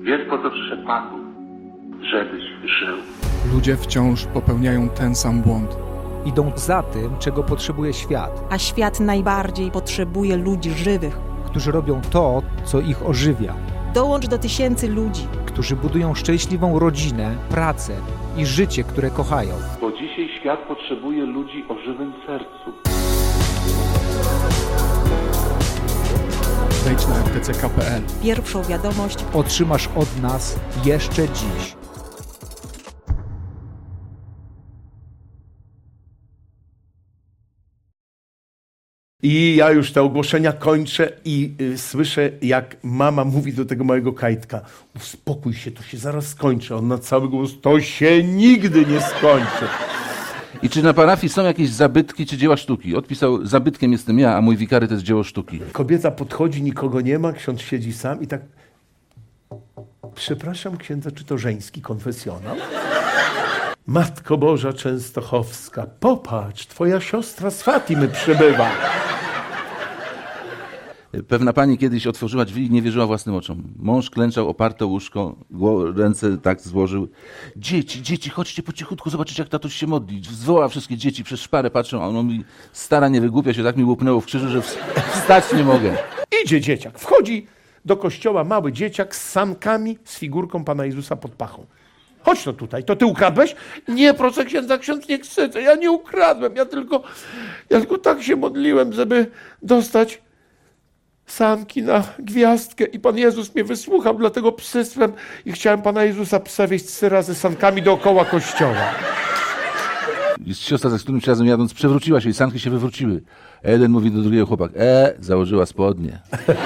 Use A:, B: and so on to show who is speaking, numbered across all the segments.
A: Wiesz, po co przyszedł Pan Bóg? Żebyś żył.
B: Ludzie wciąż popełniają ten sam błąd.
C: Idą za tym, czego potrzebuje świat.
D: A świat najbardziej potrzebuje ludzi żywych,
C: Którzy robią to, co ich ożywia.
D: Dołącz do tysięcy ludzi.
C: Którzy budują szczęśliwą rodzinę, pracę i życie, które kochają.
A: Bo dzisiaj świat potrzebuje ludzi o żywym sercu.
B: Wejdź na rtck.pl.
D: Pierwszą wiadomość
C: Otrzymasz od nas jeszcze dziś.
E: I ja już te ogłoszenia kończę i słyszę, jak mama mówi do tego małego Kajtka: uspokój się, to się zaraz skończy. On na cały głos: to się nigdy nie skończy.
F: I czy na parafii są jakieś zabytki czy dzieła sztuki? Odpisał: zabytkiem jestem ja, a mój wikary to jest dzieło sztuki.
E: Kobieta podchodzi, nikogo nie ma, ksiądz siedzi sam i tak: przepraszam księdza, czy to żeński konfesjonał? Matko Boża Częstochowska, popatrz, twoja siostra z Fatimy przybywa.
F: Pewna pani kiedyś otworzyła drzwi i nie wierzyła własnym oczom. Mąż klęczał oparte o łóżko, ręce tak złożył. Dzieci, chodźcie po cichutku, zobaczycie, jak tatuś się modli. Zwoła wszystkie dzieci, przez szparę patrzą, a on mówi: stara, nie wygłupia się, tak mi łupnęło w krzyżu, że wstać nie mogę.
E: Idzie dzieciak, wchodzi do kościoła mały dzieciak z sankami, z figurką Pana Jezusa pod pachą. Chodź no tutaj, to ty ukradłeś? Nie, proszę księdza, ksiądz nie chce, ja nie ukradłem, ja tylko tak się modliłem, żeby dostać sanki na gwiazdkę i Pan Jezus mnie wysłuchał, dlatego przysłem i chciałem Pana Jezusa przewieźć 3 razy sankami dookoła kościoła.
F: Siostra za którymś razem jadąc przewróciła się i sanki się wywróciły. A jeden mówi do drugiego: chłopak, założyła spodnie.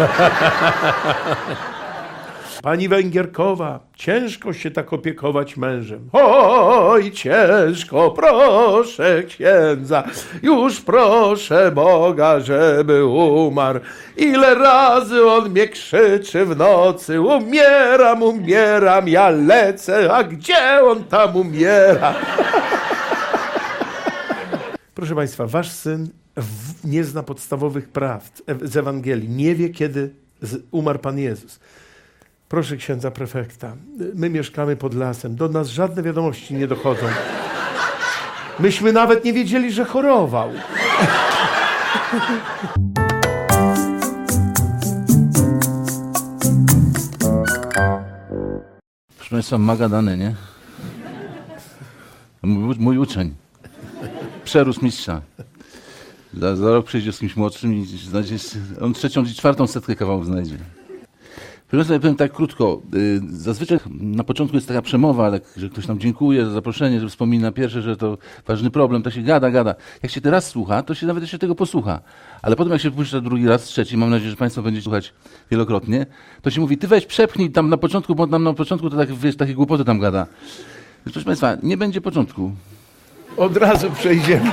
E: Pani Węgierkowa, ciężko się tak opiekować mężem. Oj, ciężko, proszę księdza, już proszę Boga, żeby umarł. Ile razy on mnie krzyczy w nocy: umieram, ja lecę, a gdzie on tam umiera? Proszę Państwa, wasz syn nie zna podstawowych prawd z Ewangelii, nie wie, kiedy umarł Pan Jezus. Proszę księdza prefekta, my mieszkamy pod lasem, do nas żadne wiadomości nie dochodzą. Myśmy nawet nie wiedzieli, że chorował.
F: Proszę Państwa, Magadany, nie? Mój uczeń. Przerósł mistrza. Za rok przyjdzie z kimś młodszym i znajdzie, on 3. i 4. setkę kawałów znajdzie. Proszę Państwa, powiem tak krótko. Zazwyczaj na początku jest taka przemowa, że ktoś nam dziękuje za zaproszenie, że wspomina pierwsze, że to ważny problem, to się gada. Jak się teraz słucha, to się nawet jeszcze tego posłucha. Ale potem jak się puszcza drugi raz, trzeci, mam nadzieję, że Państwo będziecie słuchać wielokrotnie, to się mówi: ty weź przepchnij tam na początku, bo tam na początku to tak, wiesz, takie głupoty tam gada. Więc proszę Państwa, nie będzie początku.
E: Od razu przejdziemy.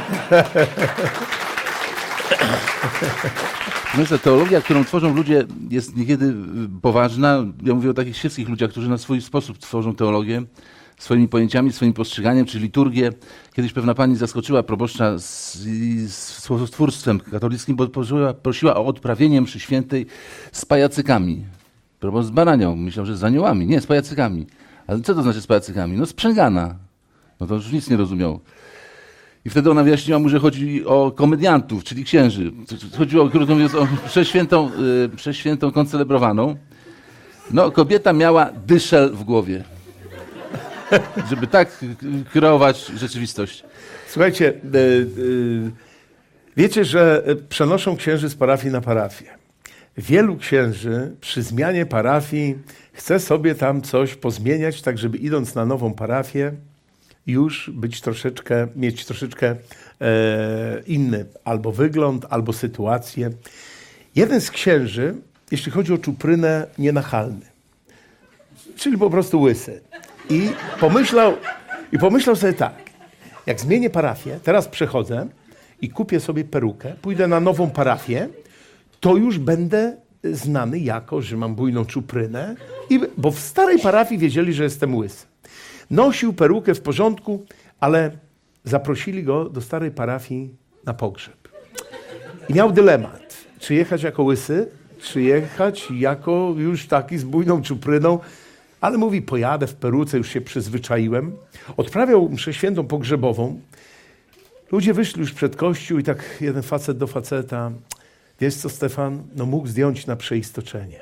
F: Myślę, teologia, którą tworzą ludzie, jest niekiedy poważna. Ja mówię o takich świeckich ludziach, którzy na swój sposób tworzą teologię, swoimi pojęciami, swoim postrzeganiem, czy liturgię. Kiedyś pewna pani zaskoczyła proboszcza z słowotwórstwem katolickim, bo prosiła o odprawienie mszy świętej z pajacykami. Proboszcz z baranią. Myślał, że z aniołami. Nie, z pajacykami. Ale co to znaczy z pajacykami? No sprzęgana. No to już nic nie rozumiał. I wtedy ona wyjaśniła mu, że chodzi o komediantów, czyli księży. Chodziło, krótko mówiąc, o przeświętą koncelebrowaną. No, kobieta miała dyszel w głowie, żeby tak kreować rzeczywistość.
E: Słuchajcie, wiecie, że przenoszą księży z parafii na parafię. Wielu księży przy zmianie parafii chce sobie tam coś pozmieniać, tak żeby idąc na nową parafię, już mieć troszeczkę inny albo wygląd, albo sytuację. Jeden z księży, jeśli chodzi o czuprynę, nienachalny, czyli po prostu łysy. I pomyślał sobie tak: jak zmienię parafię, teraz przechodzę i kupię sobie perukę, pójdę na nową parafię, to już będę znany jako, że mam bujną czuprynę, bo w starej parafii wiedzieli, że jestem łysy. Nosił perukę w porządku, ale zaprosili go do starej parafii na pogrzeb. I miał dylemat, czy jechać jako łysy, czy jechać jako już taki z bujną czupryną, Ale mówi, pojadę w peruce, już się przyzwyczaiłem. Odprawiał mszę świętą pogrzebową. Ludzie wyszli już przed kościół i tak jeden facet do faceta. Wiesz co, Stefan? No mógł zdjąć na przeistoczenie.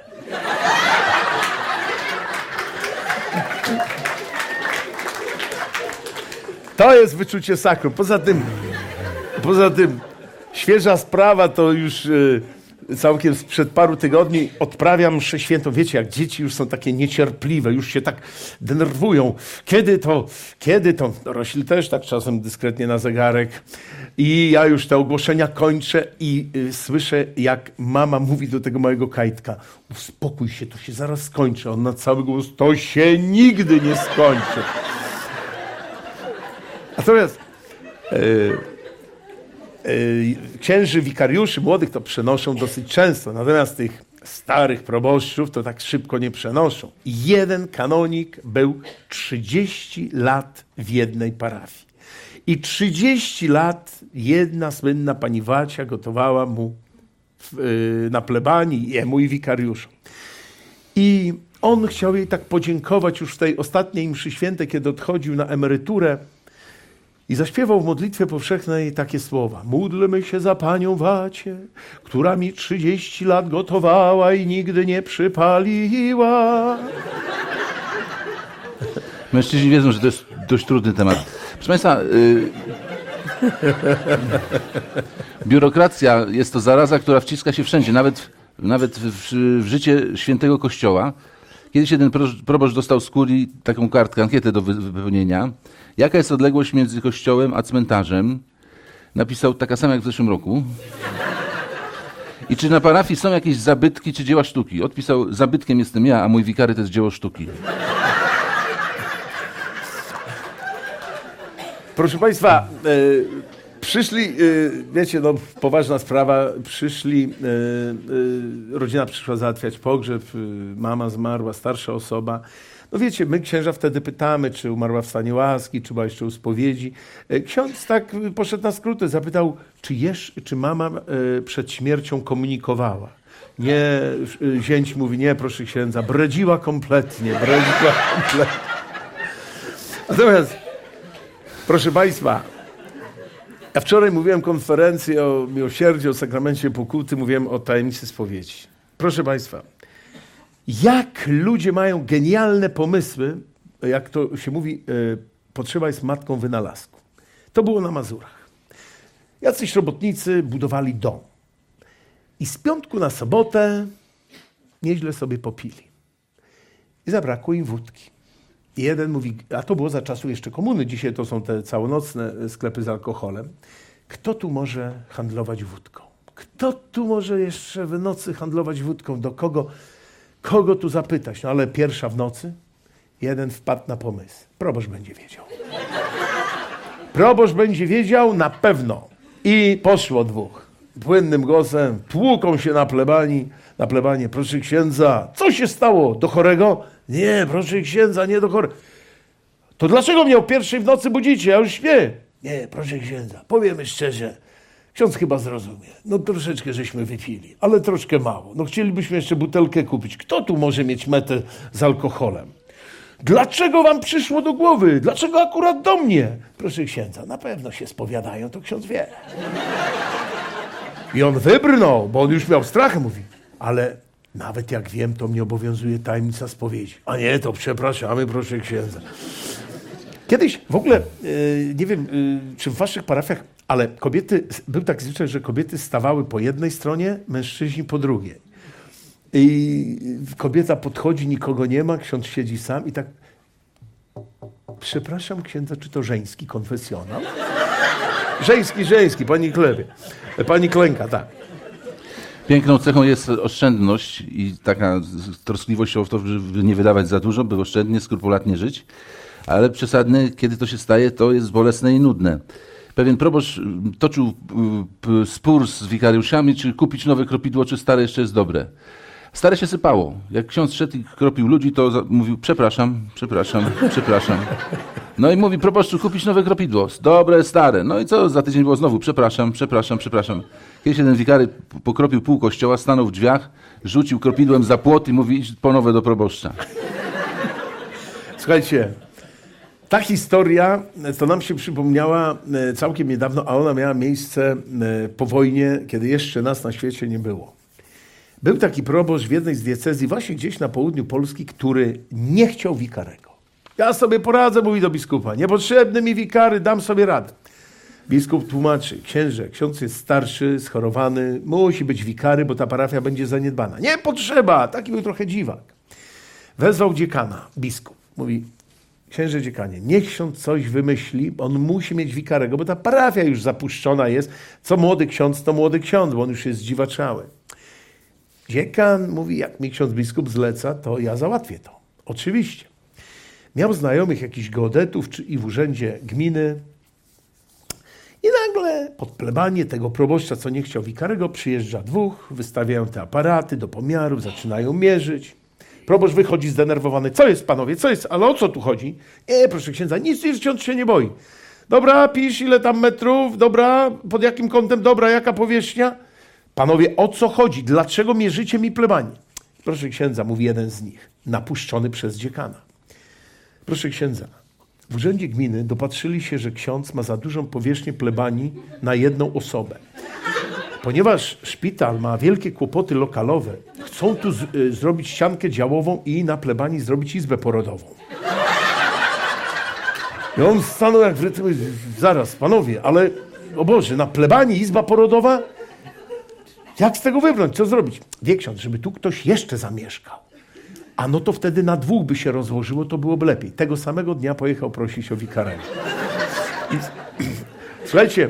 E: To jest wyczucie sakrum. Poza tym świeża sprawa to już całkiem sprzed paru tygodni odprawiam mszę świętą. Wiecie, jak dzieci już są takie niecierpliwe, już się tak denerwują. Kiedy to? Dorośli też tak czasem dyskretnie na zegarek. I ja już te ogłoszenia kończę i słyszę, jak mama mówi do tego małego Kajtka: uspokój się, to się zaraz skończy. On na cały głos: to się nigdy nie skończy. Natomiast księży wikariuszy młodych to przenoszą dosyć często, natomiast tych starych proboszczów to tak szybko nie przenoszą. Jeden kanonik był 30 lat w jednej parafii. I 30 lat jedna słynna pani Wacia gotowała mu na plebanii, jemu i wikariuszom. I on chciał jej tak podziękować już w tej ostatniej mszy świętej, kiedy odchodził na emeryturę. I zaśpiewał w modlitwie powszechnej takie słowa: módlmy się za panią Wacię, która mi 30 lat gotowała i nigdy nie przypaliła.
F: Mężczyźni wiedzą, że to jest dość trudny temat. Proszę Państwa, biurokracja jest to zaraza, która wciska się wszędzie, nawet w życie świętego Kościoła. Kiedyś jeden proboszcz dostał z kurii taką kartkę, ankietę do wypełnienia. Jaka jest odległość między kościołem a cmentarzem? Napisał taka sama jak w zeszłym roku. I czy na parafii są jakieś zabytki czy dzieła sztuki? Odpisał: zabytkiem jestem ja, a mój wikary to jest dzieło sztuki.
E: Proszę Państwa, przyszli, wiecie, no poważna sprawa, rodzina przyszła załatwiać pogrzeb, mama zmarła, starsza osoba. No wiecie, my księża wtedy pytamy, czy umarła w stanie łaski, czy była jeszcze u spowiedzi. Ksiądz tak poszedł na skróty, zapytał, czy mama przed śmiercią komunikowała. Nie, zięć mówi: nie, proszę księdza, bredziła kompletnie. Natomiast, proszę Państwa, ja wczoraj mówiłem konferencję o miłosierdziu, o sakramencie pokuty, mówiłem o tajemnicy spowiedzi. Proszę Państwa, jak ludzie mają genialne pomysły, jak to się mówi, potrzeba jest matką wynalazku. To było na Mazurach. Jacyś robotnicy budowali dom. I z piątku na sobotę nieźle sobie popili. I zabrakło im wódki. I jeden mówi, a to było za czasów jeszcze komuny, dzisiaj to są te całonocne sklepy z alkoholem. Kto tu może handlować wódką? Kto tu może jeszcze w nocy handlować wódką? Do kogo tu zapytać? No ale pierwsza w nocy jeden wpadł na pomysł. Proboszcz będzie wiedział. Proboszcz będzie wiedział na pewno. I poszło dwóch. Płynnym głosem tłuką się na plebanie. Proszę księdza, co się stało? Do chorego? Nie, proszę księdza, nie do chorego. To dlaczego mnie o pierwszej w nocy budzicie? Ja już śpię. Nie, proszę księdza, powiemy szczerze. Ksiądz chyba zrozumie. No troszeczkę żeśmy wypili, ale troszkę mało. No chcielibyśmy jeszcze butelkę kupić. Kto tu może mieć metę z alkoholem? Dlaczego wam przyszło do głowy? Dlaczego akurat do mnie? Proszę księdza, na pewno się spowiadają, to ksiądz wie. I on wybrnął, bo on już miał strach, mówi. Ale nawet jak wiem, to mnie obowiązuje tajemnica spowiedzi. A nie, to przepraszamy, proszę księdza. Kiedyś w ogóle, nie wiem, czy w waszych parafiach, ale kobiety, był taki zwyczaj, że kobiety stawały po jednej stronie, mężczyźni po drugiej. I kobieta podchodzi, nikogo nie ma, ksiądz siedzi sam i tak: przepraszam księdza, czy to żeński konfesjonał? Żeński, pani klęka, tak.
F: Piękną cechą jest oszczędność i taka troskliwość o to, żeby nie wydawać za dużo, by oszczędnie, skrupulatnie żyć, ale przesadne, kiedy to się staje, to jest bolesne i nudne. Pewien proboszcz toczył spór z wikariuszami, czy kupić nowe kropidło, czy stare jeszcze jest dobre. Stare się sypało. Jak ksiądz szedł i kropił ludzi, to mówił: przepraszam. No i mówi: proboszczu, kupić nowe kropidło. Dobre, stare. No i co? Za tydzień było znowu: przepraszam. Kiedyś jeden wikary pokropił pół kościoła, stanął w drzwiach, rzucił kropidłem za płot i mówi: idź po nowe do proboszcza.
E: Słuchajcie, ta historia to nam się przypomniała całkiem niedawno, a ona miała miejsce po wojnie, kiedy jeszcze nas na świecie nie było. Był taki proboszcz w jednej z diecezji, właśnie gdzieś na południu Polski, który nie chciał wikarego. Ja sobie poradzę, mówi do biskupa. Niepotrzebny mi wikary, dam sobie radę. Biskup tłumaczy, ksiądz jest starszy, schorowany, musi być wikary, bo ta parafia będzie zaniedbana. Nie potrzeba, taki był trochę dziwak. Wezwał dziekana, biskup. Mówi, księże dziekanie, niech ksiądz coś wymyśli, on musi mieć wikarego, bo ta parafia już zapuszczona jest. Co młody ksiądz, to młody ksiądz, bo on już jest zdziwaczały. Dziekan mówi, jak mi ksiądz biskup zleca, to ja załatwię to. Oczywiście. Miał znajomych jakichś geodetów i w urzędzie gminy i nagle pod plebanie tego proboszcza, co nie chciał wikarego, przyjeżdża dwóch, wystawiają te aparaty do pomiarów, zaczynają mierzyć. Proboszcz wychodzi zdenerwowany. Co jest, panowie, co jest? Ale o co tu chodzi? Proszę księdza, nic ksiądz się nie boi. Dobra, pisz ile tam metrów, dobra, pod jakim kątem, dobra, jaka powierzchnia? Panowie, o co chodzi? Dlaczego mierzycie mi plebanie? Proszę księdza, mówi jeden z nich, napuszczony przez dziekana. Proszę księdza, w urzędzie gminy dopatrzyli się, że ksiądz ma za dużą powierzchnię plebanii na jedną osobę. Ponieważ szpital ma wielkie kłopoty lokalowe, chcą tu zrobić ściankę działową i na plebanii zrobić izbę porodową. I on stanął jak w rytmie, zaraz, panowie, ale, o Boże, na plebanii izba porodowa? Jak z tego wybrnąć? Co zrobić? Wie ksiądz, żeby tu ktoś jeszcze zamieszkał. A no to wtedy na dwóch by się rozłożyło, to byłoby lepiej. Tego samego dnia pojechał prosić o wikarego. Słuchajcie,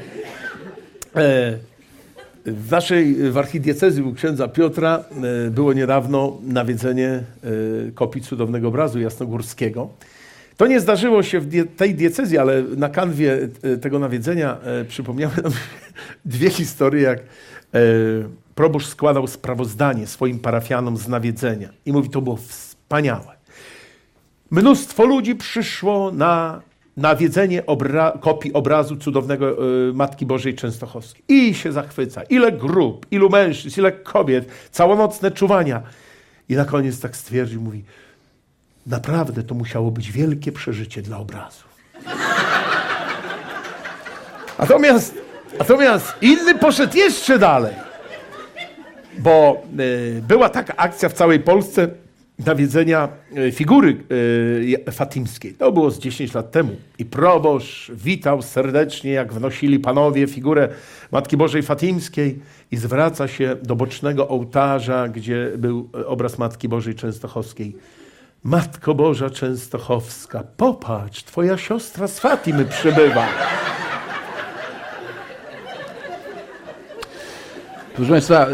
E: w archidiecezji u księdza Piotra było niedawno nawiedzenie kopii cudownego obrazu jasnogórskiego. To nie zdarzyło się w tej diecezji, ale na kanwie tego nawiedzenia przypomniały nam dwie historie, jak proboszcz składał sprawozdanie swoim parafianom z nawiedzenia. I mówi, to było wspaniałe. Mnóstwo ludzi przyszło na nawiedzenie kopii obrazu cudownego Matki Bożej Częstochowskiej. I się zachwyca. Ile grup, ilu mężczyzn, ile kobiet, całonocne czuwania. I na koniec tak stwierdził, mówi, naprawdę to musiało być wielkie przeżycie dla obrazu. Natomiast inny poszedł jeszcze dalej, bo była taka akcja w całej Polsce nawiedzenia figury fatimskiej. To było z 10 lat temu. I proboszcz witał serdecznie, jak wnosili panowie figurę Matki Bożej Fatimskiej i zwraca się do bocznego ołtarza, gdzie był obraz Matki Bożej Częstochowskiej. Matko Boża Częstochowska, popatrz, twoja siostra z Fatimy przybywa.
F: Proszę Państwa,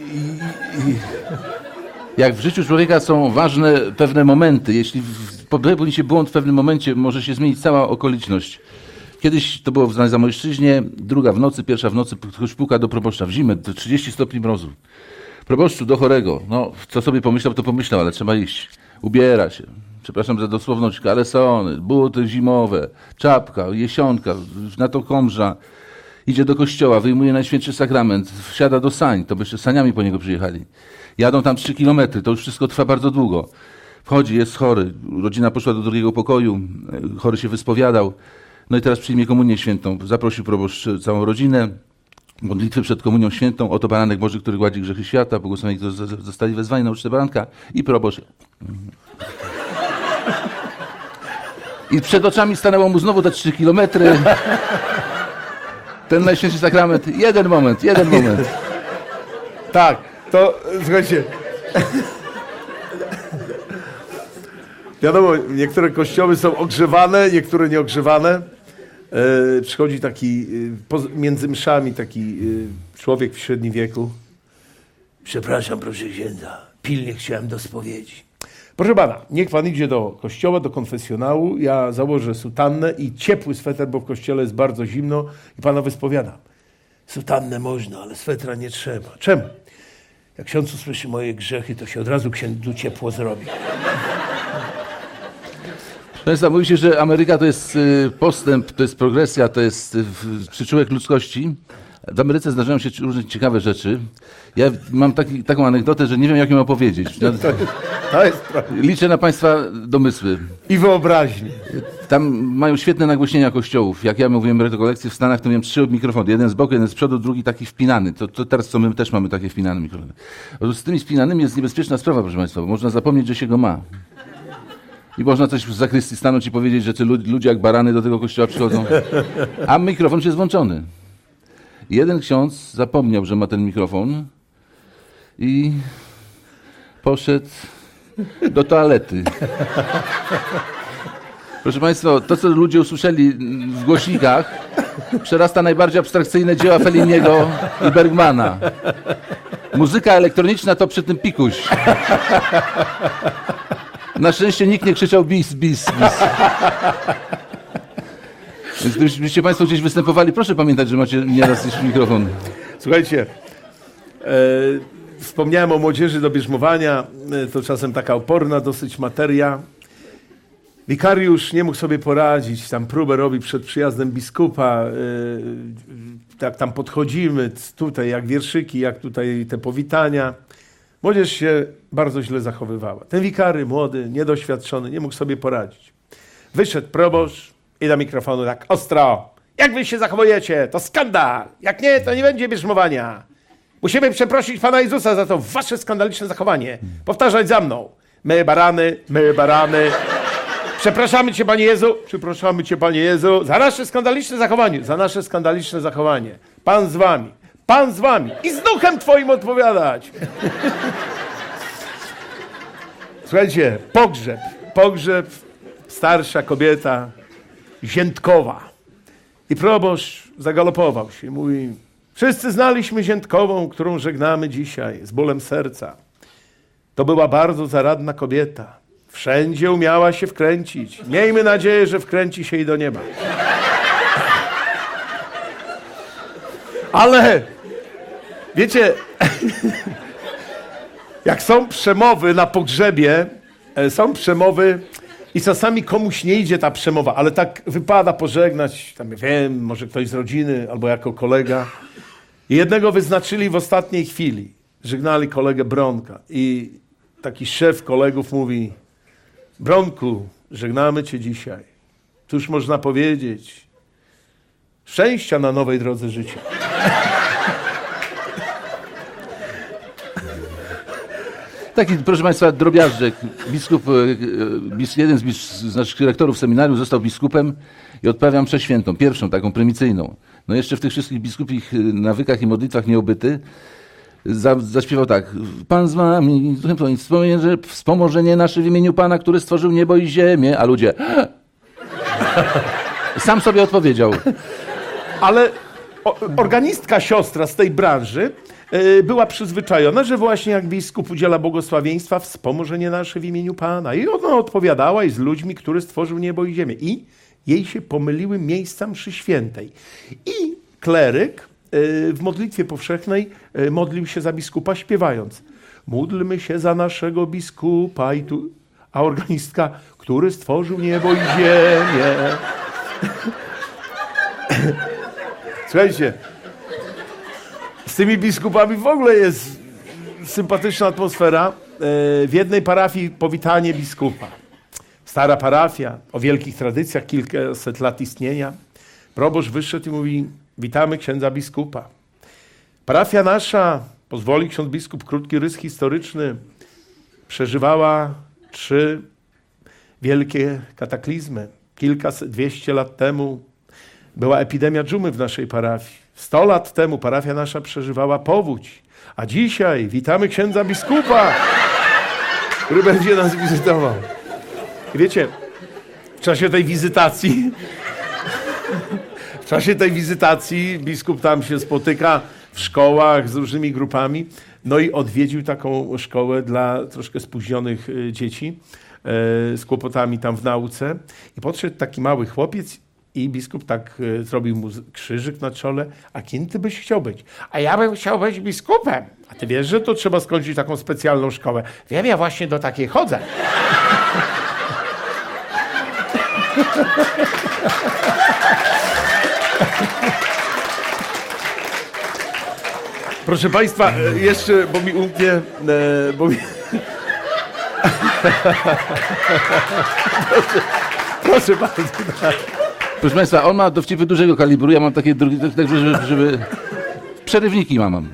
F: jak w życiu człowieka są ważne pewne momenty, jeśli popełni się błąd w pewnym momencie, może się zmienić cała okoliczność. Kiedyś to było w Zamojszczyźnie, druga w nocy, pierwsza w nocy, ktoś puka do proboszcza w zimę, to 30 stopni mrozu. Proboszczu, do chorego. No, co sobie pomyślał, to pomyślał, ale trzeba iść. Ubiera się. Przepraszam za dosłowność, kalesony, buty zimowe, czapka, jesionka, na to komża. Idzie do kościoła, wyjmuje Najświętszy Sakrament, wsiada do sań, to by jeszcze saniami po niego przyjechali. Jadą tam 3 kilometry, to już wszystko trwa bardzo długo. Wchodzi, jest chory, rodzina poszła do drugiego pokoju, chory się wyspowiadał. No i teraz przyjmie komunię świętą. Zaprosił proboszcz całą rodzinę, modlitwy przed komunią świętą, oto baranek Boży, który gładzi grzechy świata, błogosławieni, którzy zostali wezwani na ucztę baranka i proboszcz. I przed oczami stanęło mu znowu te 3 kilometry. Ten Najświętszy Sakrament. Jeden moment.
E: Tak, to słuchajcie. Wiadomo, niektóre kościoły są ogrzewane, niektóre nieogrzewane. Przychodzi taki, między mszami taki człowiek w średnim wieku. Przepraszam, proszę księdza, pilnie chciałem do spowiedzi. Proszę pana, niech pan idzie do kościoła, do konfesjonału, ja założę sutannę i ciepły sweter, bo w kościele jest bardzo zimno i pana wyspowiadam. Sutannę można, ale swetra nie trzeba. Czemu? Jak ksiądz usłyszy moje grzechy, to się od razu księdzu ciepło zrobi.
F: Proszę Państwa, mówi się, że Ameryka to jest postęp, to jest progresja, to jest przyczółek ludzkości, W Ameryce zdarzają się różne ciekawe rzeczy. Ja mam taką anegdotę, że nie wiem, jak ją opowiedzieć.
E: To jest prawda.
F: Liczę na Państwa domysły.
E: I wyobraźnię.
F: Tam mają świetne nagłośnienia kościołów. Jak ja mówiłem rekolekcje w Stanach, to miałem 3 mikrofony. Jeden z boku, jeden z przodu, drugi taki wpinany. To teraz co my też mamy takie wpinane mikrofony. Otóż z tymi wpinanymi jest niebezpieczna sprawa, proszę Państwa, bo można zapomnieć, że się go ma. I można coś w zakrystii stanąć i powiedzieć, że ci ludzie jak barany do tego kościoła przychodzą. A mikrofon już jest włączony. Jeden ksiądz zapomniał, że ma ten mikrofon i poszedł do toalety. Proszę Państwa, to co ludzie usłyszeli w głośnikach przerasta najbardziej abstrakcyjne dzieła Felliniego i Bergmana. Muzyka elektroniczna to przy tym pikuś. Na szczęście nikt nie krzyczał bis, bis, bis. Więc gdybyście Państwo gdzieś występowali, proszę pamiętać, że macie nieraz jeszcze mikrofon.
E: Słuchajcie, wspomniałem o młodzieży do bierzmowania, to czasem taka oporna dosyć materia. Wikariusz nie mógł sobie poradzić, tam próbę robi przed przyjazdem biskupa, jak tam podchodzimy, tutaj jak wierszyki, jak tutaj te powitania. Młodzież się bardzo źle zachowywała. Ten wikary, młody, niedoświadczony, nie mógł sobie poradzić. Wyszedł proboszcz i do mikrofonu tak ostro. Jak wy się zachowujecie? To skandal! Jak nie, to nie będzie bierzmowania. Musimy przeprosić Pana Jezusa za to wasze skandaliczne zachowanie. Powtarzać za mną. My barany, my barany. Przepraszamy Cię, Panie Jezu. Przepraszamy Cię, Panie Jezu, za nasze skandaliczne zachowanie. Za nasze skandaliczne zachowanie. Pan z wami. Pan z wami. I z duchem Twoim odpowiadać. Słuchajcie, pogrzeb, starsza kobieta, Ziętkowa. I proboszcz zagalopował się. Mówi, wszyscy znaliśmy Ziętkową, którą żegnamy dzisiaj z bólem serca. To była bardzo zaradna kobieta. Wszędzie umiała się wkręcić. Miejmy nadzieję, że wkręci się i do nieba. Ale, wiecie, jak są przemowy na pogrzebie, są przemowy i czasami komuś nie idzie ta przemowa, ale tak wypada pożegnać, tam wiem, może ktoś z rodziny albo jako kolega. I jednego wyznaczyli w ostatniej chwili. Żegnali kolegę Bronka i taki szef kolegów mówi, Bronku, żegnamy Cię dzisiaj. Cóż można powiedzieć? Szczęścia na nowej drodze życia.
F: Taki, proszę Państwa, drobiażdżek. Jeden z naszych rektorów seminarium został biskupem i odprawiam mszę świętą, pierwszą, taką prymicyjną. No jeszcze w tych wszystkich biskupich nawykach i modlitwach nieobyty zaśpiewał tak. Pan z wami, wspomożenie nasze w imieniu Pana, który stworzył niebo i ziemię. A ludzie... Sam sobie odpowiedział.
E: Ale organistka siostra z tej branży była przyzwyczajona, że właśnie jak biskup udziela błogosławieństwa, wspomożenie nasze w imieniu Pana. I ona odpowiadała i z ludźmi, który stworzył niebo i ziemię. I jej się pomyliły miejsca mszy świętej. I kleryk w modlitwie powszechnej modlił się za biskupa śpiewając. Módlmy się za naszego biskupa. A organistka, który stworzył niebo i ziemię. Słuchajcie, z tymi biskupami w ogóle jest sympatyczna atmosfera. W jednej parafii powitanie biskupa. Stara parafia, o wielkich tradycjach, kilkaset lat istnienia. Proboszcz wyszedł i mówi, witamy księdza biskupa. Parafia nasza, pozwoli ksiądz biskup krótki rys historyczny, przeżywała 3 wielkie kataklizmy. 200 lat temu była epidemia dżumy w naszej parafii. 100 lat temu parafia nasza przeżywała powódź. A dzisiaj witamy księdza biskupa, który będzie nas wizytował. I wiecie, w czasie tej wizytacji biskup tam się spotyka w szkołach z różnymi grupami. No i odwiedził taką szkołę dla troszkę spóźnionych dzieci z kłopotami tam w nauce. I podszedł taki mały chłopiec i biskup tak zrobił mu krzyżyk na czole. A kim ty byś chciał być? A ja bym chciał być biskupem. A ty wiesz, że to trzeba skończyć taką specjalną szkołę. Wiem, ja właśnie do takiej chodzę. Proszę Państwa, jeszcze, bo mi umknie, proszę bardzo.
F: Proszę Państwa, on ma dowcipy dużego kalibru, ja mam takie drugie, tak żeby... Przerywniki mam.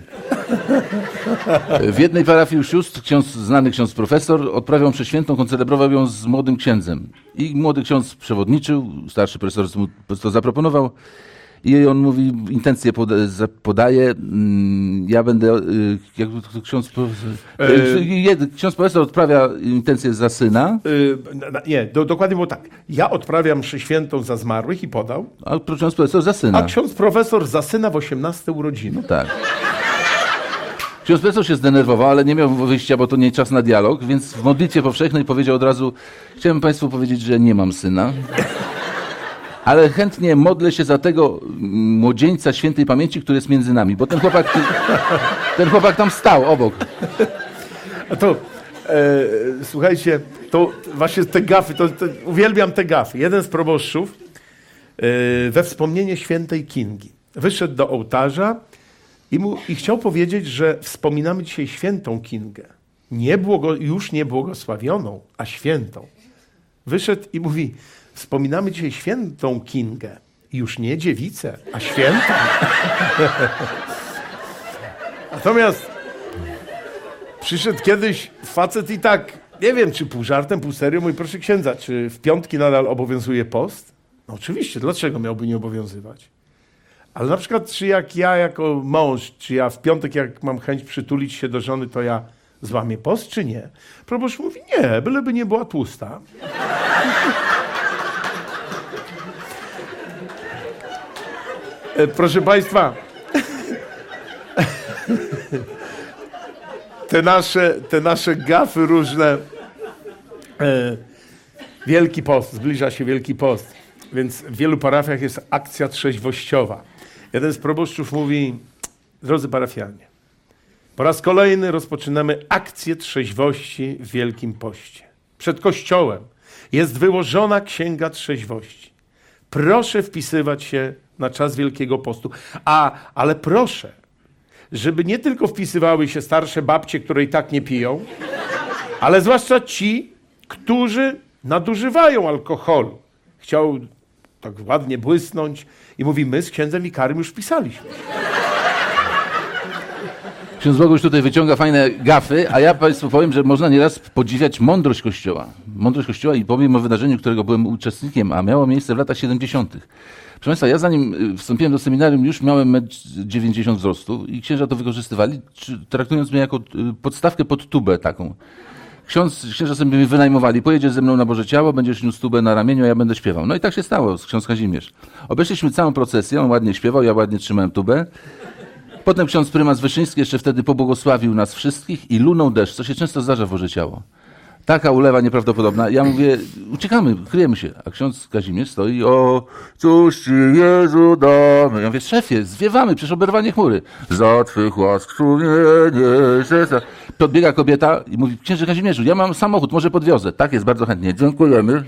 F: W jednej parafii u sióstr znany ksiądz profesor odprawiał mszę świętą, koncelebrował ją z młodym księdzem. I młody ksiądz przewodniczył, starszy profesor mu to zaproponował. I on mówi, intencje podaje, ja będę, jak to ksiądz profesor odprawia intencje za syna.
E: Nie, dokładnie było tak. Ja odprawiam mszę świętą za zmarłych i podał.
F: A ksiądz profesor za syna.
E: A ksiądz profesor za syna w 18 urodziny.
F: No tak. Ksiądz profesor się zdenerwował, ale nie miał wyjścia, bo to nie czas na dialog, więc w modlitwie powszechnej powiedział od razu, chciałem Państwu powiedzieć, że nie mam syna. Ale chętnie modlę się za tego młodzieńca świętej pamięci, który jest między nami, bo ten chłopak tam stał obok.
E: A to, słuchajcie, to właśnie te gafy, to uwielbiam te gafy. Jeden z proboszczów we wspomnienie świętej Kingi wyszedł do ołtarza i chciał powiedzieć, że wspominamy dzisiaj świętą Kingę. Już nie błogosławioną, a świętą. Wyszedł i mówi, wspominamy dzisiaj świętą Kingę. Już nie dziewicę, a świętą. Natomiast przyszedł kiedyś facet i tak, nie wiem, czy pół żartem, pół serio, mówi, proszę księdza, czy w piątki nadal obowiązuje post? No oczywiście, dlaczego miałby nie obowiązywać? Ale na przykład, czy jak ja jako mąż, czy ja w piątek, jak mam chęć przytulić się do żony, to ja złamię post, czy nie? Proboszcz mówi, nie, byleby nie była tłusta. Proszę Państwa, te nasze gafy różne. Wielki Post, zbliża się Wielki Post, więc w wielu parafiach jest akcja trzeźwościowa. Jeden z proboszczów mówi, drodzy parafianie, po raz kolejny rozpoczynamy akcję trzeźwości w Wielkim Poście. Przed kościołem jest wyłożona księga trzeźwości. Proszę wpisywać się na czas Wielkiego Postu. Ale proszę, żeby nie tylko wpisywały się starsze babcie, które i tak nie piją, ale zwłaszcza ci, którzy nadużywają alkoholu. Chciał tak ładnie błysnąć i mówi, my z księdzem wikarym już wpisaliśmy.
F: Ksiądz Boguś tutaj wyciąga fajne gafy, a ja Państwu powiem, że można nieraz podziwiać mądrość Kościoła. Mądrość Kościoła i powiem o wydarzeniu, którego byłem uczestnikiem, a miało miejsce w latach 70. Proszę Państwa, ja zanim wstąpiłem do seminarium, już miałem 1,90 m wzrostu i księża to wykorzystywali, traktując mnie jako podstawkę pod tubę taką. Księża sobie mnie wynajmowali, pojedziesz ze mną na Boże Ciało, będziesz niósł tubę na ramieniu, a ja będę śpiewał. No i tak się stało, ksiądz Kazimierz. Obeszliśmy całą procesję, on ładnie śpiewał, ja ładnie trzymałem tubę. Potem ksiądz prymas Wyszyński jeszcze wtedy pobłogosławił nas wszystkich i lunął deszcz, co się często zdarza w Boże Ciało. Taka ulewa nieprawdopodobna. Ja mówię, uciekamy, kryjemy się. A ksiądz Kazimierz stoi, o, cóż Ci Jezu damy. Ja mówię, szefie, zwiewamy, przecież oberwanie chmury. Za Twych łask strumienie. Podbiega kobieta i mówi, księże Kazimierzu, ja mam samochód, może podwiozę. Tak jest, bardzo chętnie. Dziękujemy.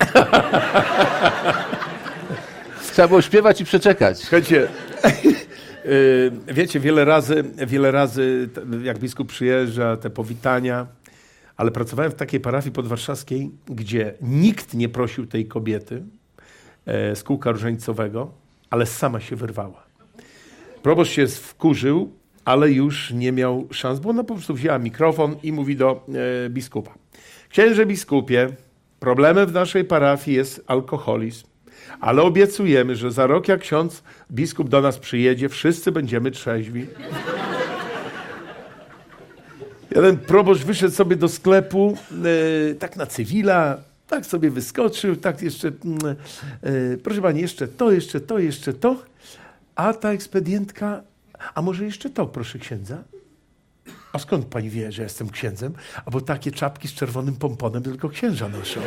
F: Trzeba było śpiewać i przeczekać.
E: Słuchajcie, wiecie, wiele razy, jak biskup przyjeżdża, te powitania, ale pracowałem w takiej parafii podwarszawskiej, gdzie nikt nie prosił tej kobiety z kółka różańcowego, ale sama się wyrwała. Proboszcz się wkurzył, ale już nie miał szans, bo ona po prostu wzięła mikrofon i mówi do biskupa. Księże biskupie, problemem w naszej parafii jest alkoholizm, ale obiecujemy, że za rok, jak ksiądz biskup do nas przyjedzie, wszyscy będziemy trzeźwi. Jeden proboszcz wyszedł sobie do sklepu, tak na cywila, tak sobie wyskoczył, tak jeszcze, proszę pani, jeszcze to, a ta ekspedientka, a może jeszcze to, proszę księdza? A skąd pani wie, że jestem księdzem? A bo takie czapki z czerwonym pomponem tylko księża noszą.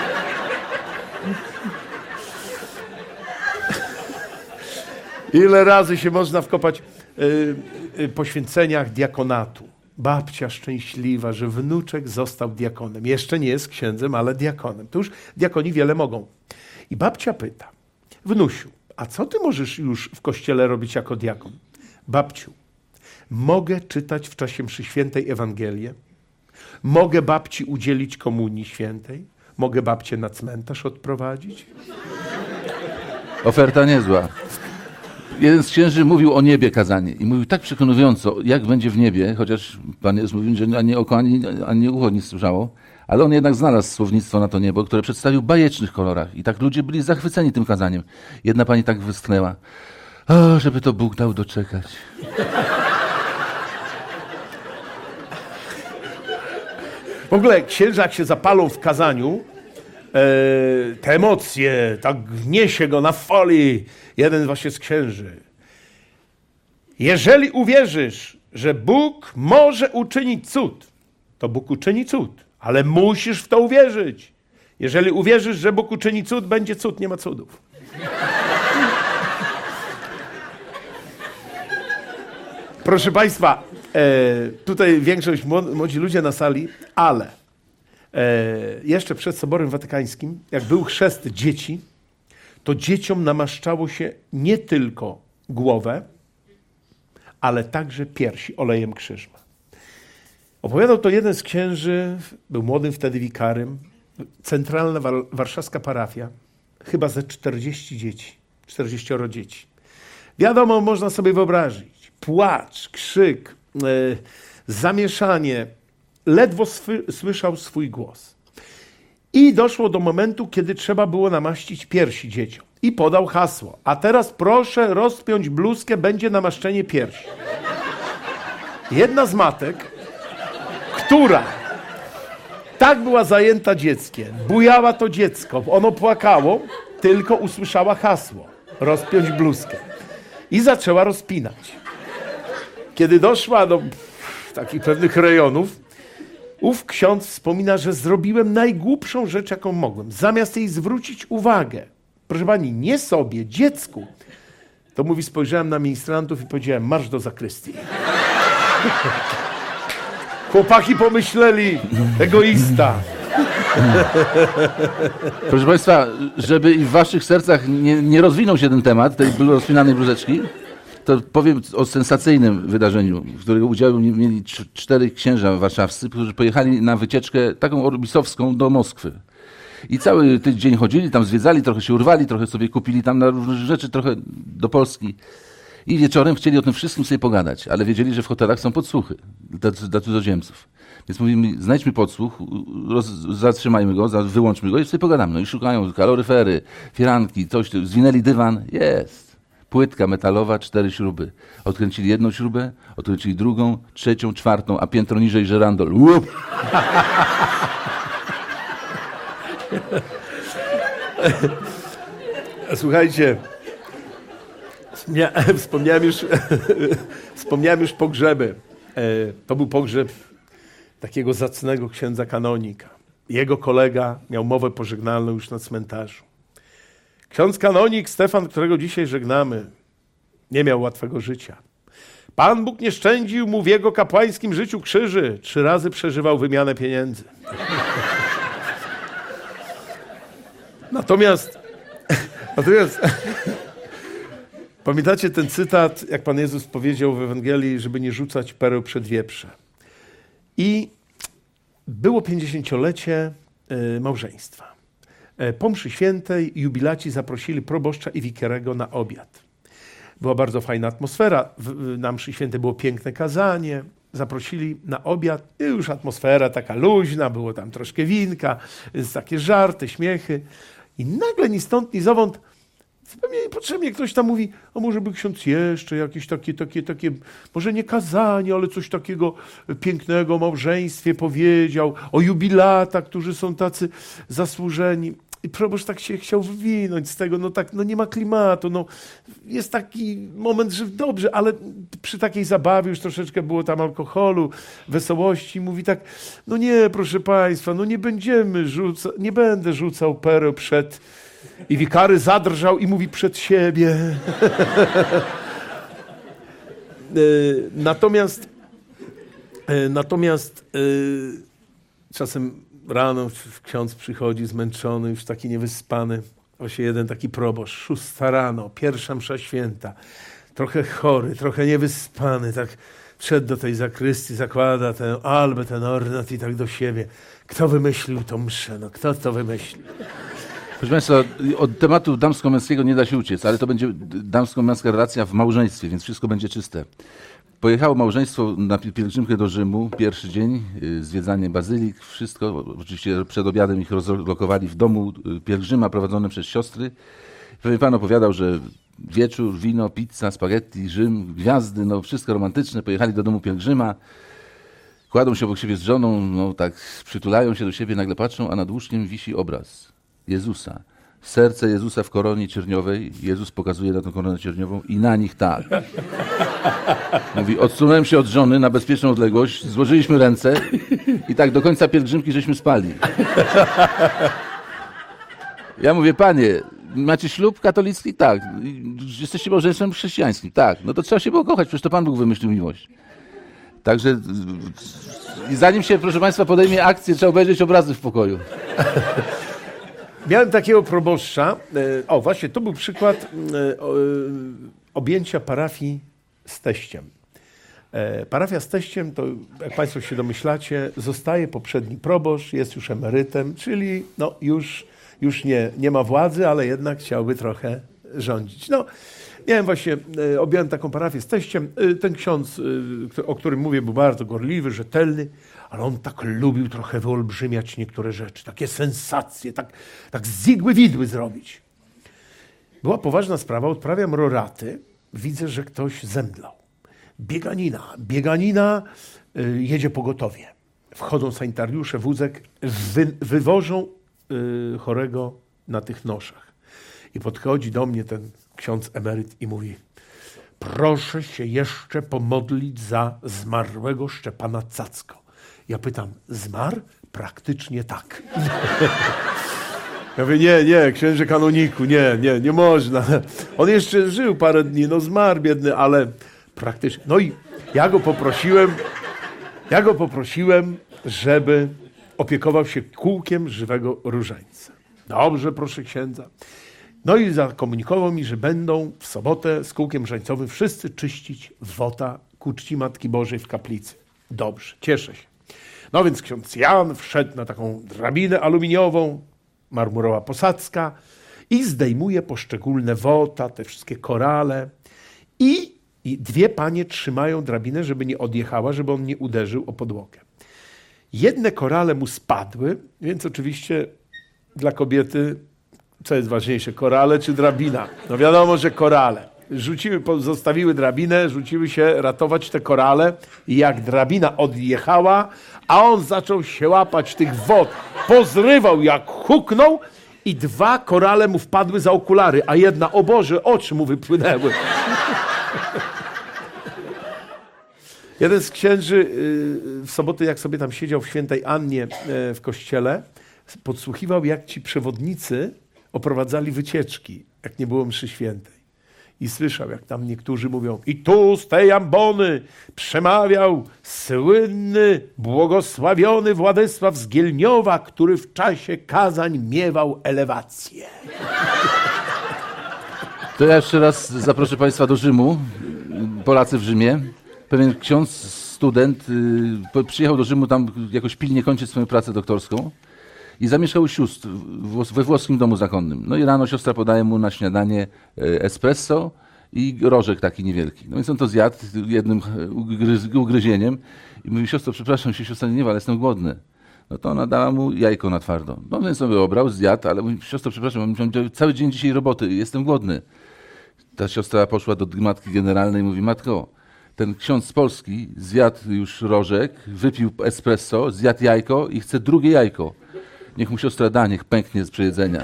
E: Ile razy się można wkopać w poświęceniach diakonatu. Babcia szczęśliwa, że wnuczek został diakonem. Jeszcze nie jest księdzem, ale diakonem. To już diakoni wiele mogą. I babcia pyta, wnusiu, a co ty możesz już w kościele robić jako diakon? Babciu, mogę czytać w czasie mszy świętej Ewangelię, mogę babci udzielić komunii świętej, mogę babcię na cmentarz odprowadzić.
F: Oferta niezła. Jeden z księży mówił o niebie kazanie i mówił tak przekonująco, jak będzie w niebie, chociaż Pan Jezus mówił, że ani oko, ani ucho nie słyszało, ale on jednak znalazł słownictwo na to niebo, które przedstawił w bajecznych kolorach i tak ludzie byli zachwyceni tym kazaniem. Jedna pani tak westchnęła: o, żeby to Bóg dał doczekać.
E: W ogóle księża, jak się zapalą w kazaniu, te emocje, tak wniesie go na folii jeden właśnie z księży. Jeżeli uwierzysz, że Bóg może uczynić cud, to Bóg uczyni cud, ale musisz w to uwierzyć. Jeżeli uwierzysz, że Bóg uczyni cud, będzie cud, nie ma cudów. Proszę Państwa, tutaj większość młodzi ludzie na sali, ale jeszcze przed Soborem Watykańskim, jak był chrzest dzieci, to dzieciom namaszczało się nie tylko głowę, ale także piersi olejem krzyżma. Opowiadał to jeden z księży, był młodym wtedy wikarym, centralna warszawska parafia, chyba ze 40 dzieci, 40 dzieci. Wiadomo, można sobie wyobrazić, płacz, krzyk, zamieszanie, ledwo słyszał swój głos. I doszło do momentu, kiedy trzeba było namaścić piersi dzieciom. I podał hasło: a teraz proszę rozpiąć bluzkę, będzie namaszczenie piersi. Jedna z matek, która tak była zajęta dzieckiem, bujała to dziecko, ono płakało, tylko usłyszała hasło: rozpiąć bluzkę. I zaczęła rozpinać. Kiedy doszła do takich pewnych rejonów, ów ksiądz wspomina, że zrobiłem najgłupszą rzecz, jaką mogłem. Zamiast jej zwrócić uwagę, proszę pani, nie sobie, dziecku, to mówi, spojrzałem na ministrantów i powiedziałem: marsz do zakrystii. Chłopaki pomyśleli: egoista.
F: Proszę Państwa, żeby i w waszych sercach nie rozwinął się ten temat tej rozpinanej bluzeczki, to powiem o sensacyjnym wydarzeniu, w którego udział mieli 4 księża warszawscy, którzy pojechali na wycieczkę taką orbisowską do Moskwy. I cały tydzień chodzili, tam zwiedzali, trochę się urwali, trochę sobie kupili tam na różne rzeczy, trochę do Polski. I wieczorem chcieli o tym wszystkim sobie pogadać, ale wiedzieli, że w hotelach są podsłuchy dla cudzoziemców. Więc mówimy: znajdźmy podsłuch, zatrzymajmy go, wyłączmy go i sobie pogadamy. No i szukają kaloryfery, firanki, coś, zwinęli dywan, jest. Płytka metalowa, 4 śruby. Odkręcili jedną śrubę, odkręcili drugą, trzecią, czwartą, a piętro niżej żerandol. Łup!
E: Słuchajcie, wspomniałem już pogrzeby. To był pogrzeb takiego zacnego księdza kanonika. Jego kolega miał mowę pożegnalną już na cmentarzu. Ksiądz kanonik Stefan, którego dzisiaj żegnamy, nie miał łatwego życia. Pan Bóg nie szczędził mu w jego kapłańskim życiu krzyży. 3 razy przeżywał wymianę pieniędzy. Natomiast pamiętacie ten cytat, jak Pan Jezus powiedział w Ewangelii, żeby nie rzucać pereł przed wieprze. I było 50-lecie małżeństwa. Po mszy świętej jubilaci zaprosili proboszcza i wikarego na obiad. Była bardzo fajna atmosfera. Na mszy świętej było piękne kazanie. Zaprosili na obiad i już atmosfera taka luźna, było tam troszkę winka, takie żarty, śmiechy. I nagle ni stąd, ni zowąd, zupełnie niepotrzebnie ktoś tam mówi: a może by ksiądz jeszcze jakieś takie, może nie kazanie, ale coś takiego pięknego o małżeństwie powiedział, o jubilatach, którzy są tacy zasłużeni. I proboszcz tak się chciał wywinąć z tego, no nie ma klimatu, no jest taki moment, że dobrze, ale przy takiej zabawie już troszeczkę było tam alkoholu, wesołości, mówi tak: no nie, proszę państwa, no nie będę rzucał pereł przed... I wikary zadrżał i mówi: przed siebie. Natomiast czasem rano ksiądz przychodzi zmęczony, już taki niewyspany. Właśnie jeden taki proboszcz, 6 rano, pierwsza msza święta. Trochę chory, trochę niewyspany, Wszedł do tej zakrystii, zakłada ten albę, ten ornat i tak do siebie. Kto wymyślił tą mszę? No kto to wymyślił?
F: Proszę Państwa, od tematu damsko-męskiego nie da się uciec, ale to będzie damsko-męska relacja w małżeństwie, więc wszystko będzie czyste. Pojechało małżeństwo na pielgrzymkę do Rzymu, pierwszy dzień, zwiedzanie bazylik, wszystko. Oczywiście przed obiadem ich rozlokowali w domu pielgrzyma prowadzonym przez siostry. Pewien pan opowiadał, że wieczór, wino, pizza, spaghetti, Rzym, gwiazdy, no wszystko romantyczne. Pojechali do domu pielgrzyma, kładą się obok siebie z żoną, no tak przytulają się do siebie, nagle patrzą, a nad łóżkiem wisi obraz Jezusa. Serce Jezusa w koronie cierniowej. Jezus pokazuje na tą koronę cierniową i na nich tak. Mówi, odsunąłem się od żony na bezpieczną odległość, złożyliśmy ręce i tak do końca pielgrzymki żeśmy spali. Ja mówię, panie, macie ślub katolicki? Tak. Jesteście małżeństwem chrześcijańskim? Tak. No to trzeba się pokochać, przecież to Pan Bóg wymyślił miłość. Także zanim się, proszę Państwa, podejmie akcję, trzeba obejrzeć obrazy w pokoju.
E: Miałem takiego proboszcza, właśnie, to był przykład objęcia parafii z teściem. Parafia z teściem, to jak Państwo się domyślacie, zostaje poprzedni proboszcz, jest już emerytem, czyli no, już nie ma władzy, ale jednak chciałby trochę rządzić. No, miałem właśnie, objąłem taką parafię z teściem. Ten ksiądz, o którym mówię, był bardzo gorliwy, rzetelny, ale on tak lubił trochę wyolbrzymiać niektóre rzeczy, takie sensacje, tak z igły widły zrobić. Była poważna sprawa, odprawiam roraty, widzę, że ktoś zemdlał. Bieganina, jedzie pogotowie. Wchodzą sanitariusze, wózek, wywożą chorego na tych noszach. I podchodzi do mnie ten ksiądz emeryt i mówi: proszę się jeszcze pomodlić za zmarłego Szczepana Cacko. Ja pytam, zmarł? Praktycznie tak. Ja mówię, nie, księże kanoniku, nie można. On jeszcze żył parę dni, no zmarł biedny, ale praktycznie. No i ja go poprosiłem, żeby opiekował się kółkiem żywego różańca. Dobrze, proszę księdza. No i zakomunikował mi, że będą w sobotę z kółkiem różańcowym wszyscy czyścić wota ku czci Matki Bożej w kaplicy. Dobrze, cieszę się. No więc ksiądz Jan wszedł na taką drabinę aluminiową, marmurowa posadzka i zdejmuje poszczególne wota, te wszystkie korale i dwie panie trzymają drabinę, żeby nie odjechała, żeby on nie uderzył o podłogę. Jedne korale mu spadły, więc oczywiście dla kobiety co jest ważniejsze, korale czy drabina? No wiadomo, że korale. Zostawiły drabinę, rzuciły się ratować te korale i jak drabina odjechała, a on zaczął się łapać tych wod, pozrywał jak huknął i dwa korale mu wpadły za okulary, a jedna, o Boże, oczy mu wypłynęły. Jeden z księży w sobotę, jak sobie tam siedział w Świętej Annie w kościele, podsłuchiwał, jak ci przewodnicy oprowadzali wycieczki, jak nie było mszy świętej. I słyszał, jak tam niektórzy mówią: i tu z tej ambony przemawiał słynny, błogosławiony Władysław z Gielniowa, który w czasie kazań miewał elewację.
F: To ja jeszcze raz zaproszę Państwa do Rzymu. Polacy w Rzymie. Pewien ksiądz, student, przyjechał do Rzymu tam jakoś pilnie kończyć swoją pracę doktorską i zamieszkał u sióstr we włoskim domu zakonnym. No i rano siostra podaje mu na śniadanie espresso i rożek taki niewielki. No więc on to zjadł jednym ugryzieniem i mówi: siostro, przepraszam się, siostra nie, ale jestem głodny. No to ona dała mu jajko na twardo. No więc sobie obrał, zjadł, ale mówi: siostro, przepraszam, mam cały dzień dzisiaj roboty, jestem głodny. Ta siostra poszła do matki generalnej i mówi: matko, ten ksiądz z Polski zjadł już rożek, wypił espresso, zjadł jajko i chce drugie jajko. Niech mu siostra da, niech pęknie z przejedzenia.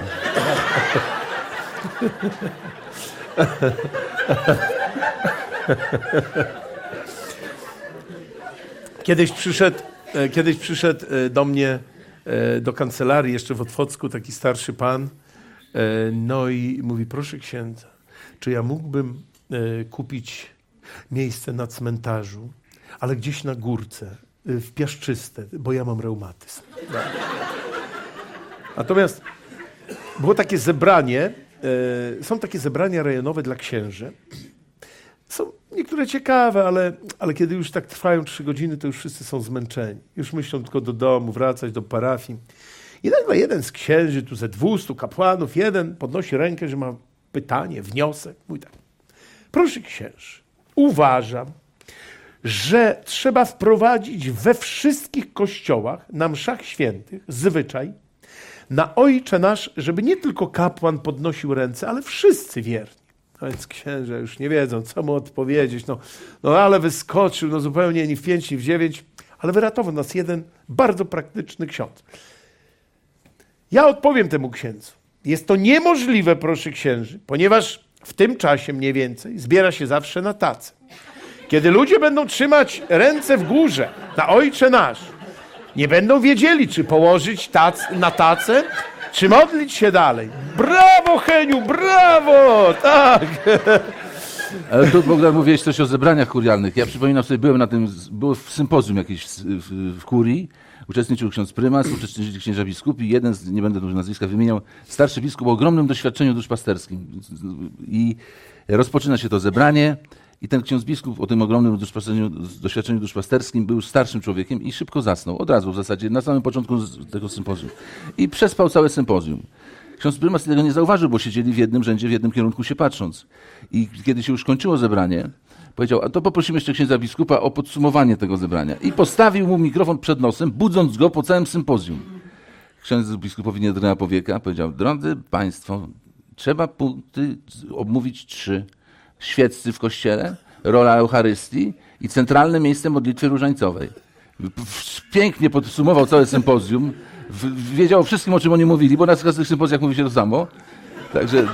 E: Kiedyś przyszedł do mnie do kancelarii, jeszcze w Otwocku, taki starszy pan, no i mówi: proszę księdza, czy ja mógłbym kupić miejsce na cmentarzu, ale gdzieś na górce, w Piaszczyste, bo ja mam reumatyzm. No. Natomiast było takie zebranie, są takie zebrania rejonowe dla księży. Są niektóre ciekawe, ale kiedy już tak trwają 3 godziny, to już wszyscy są zmęczeni. Już myślą tylko do domu, wracać do parafii. I nagle jeden z księży, tu ze 200 kapłanów, jeden podnosi rękę, że ma pytanie, wniosek. Mówi tak: proszę księży, uważam, że trzeba wprowadzić we wszystkich kościołach na mszach świętych zwyczaj na Ojcze Nasz, żeby nie tylko kapłan podnosił ręce, ale wszyscy wierni. A więc księża już nie wiedzą, co mu odpowiedzieć. No ale wyskoczył, no zupełnie ni w 5, ni w 9, ale wyratował nas jeden bardzo praktyczny ksiądz. Ja odpowiem temu księdzu. Jest to niemożliwe, proszę księży, ponieważ w tym czasie mniej więcej zbiera się zawsze na tacę. Kiedy ludzie będą trzymać ręce w górze na Ojcze Nasz, nie będą wiedzieli, czy położyć na tacę, czy modlić się dalej. Brawo, Heniu, brawo! Tak!
F: Ale tu, Bogdan, mówiłeś coś o zebraniach kurialnych. Ja przypominam sobie, było w sympozjum jakieś w kurii, uczestniczył ksiądz prymas, uczestniczyli księża biskupi, jeden nie będę tu nazwiska wymieniał, starszy biskup o ogromnym doświadczeniu duszpasterskim. I rozpoczyna się to zebranie i ten ksiądz biskup o tym ogromnym doświadczeniu duszpasterskim był starszym człowiekiem i szybko zasnął, od razu w zasadzie, na samym początku tego sympozjum. I przespał całe sympozjum. Ksiądz prymas tego nie zauważył, bo siedzieli w jednym rzędzie, w jednym kierunku się patrząc. I kiedy się już kończyło zebranie, powiedział: a to poprosimy jeszcze księdza biskupa o podsumowanie tego zebrania. I postawił mu mikrofon przed nosem, budząc go po całym sympozjum. Ksiądz biskupowi nie drgnęła powieka, powiedział: drodzy państwo, trzeba punkty omówić 3. Świeccy w kościele, rola Eucharystii i centralne miejsce modlitwy różańcowej. Pięknie podsumował całe sympozjum. Wiedział o wszystkim, o czym oni mówili, bo na każdych sympozjach mówi się to samo. Także...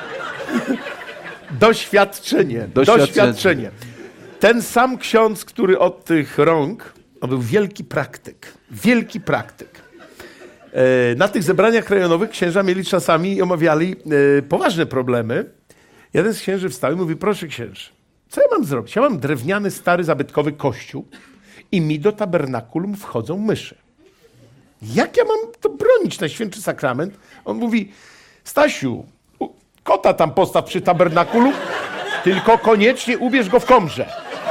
E: Doświadczenie. Ten sam ksiądz, który od tych rąk, on był wielki praktyk. Wielki praktyk. Na tych zebraniach rejonowych księża mieli czasami i omawiali poważne problemy. Jeden z księży wstał i mówi: proszę księży, co ja mam zrobić? Ja mam drewniany, stary, zabytkowy kościół i mi do tabernakulum wchodzą myszy. Jak ja mam to bronić na święty sakrament? On mówi: Stasiu, kota tam postaw przy tabernakulum, tylko koniecznie ubierz go w komrze.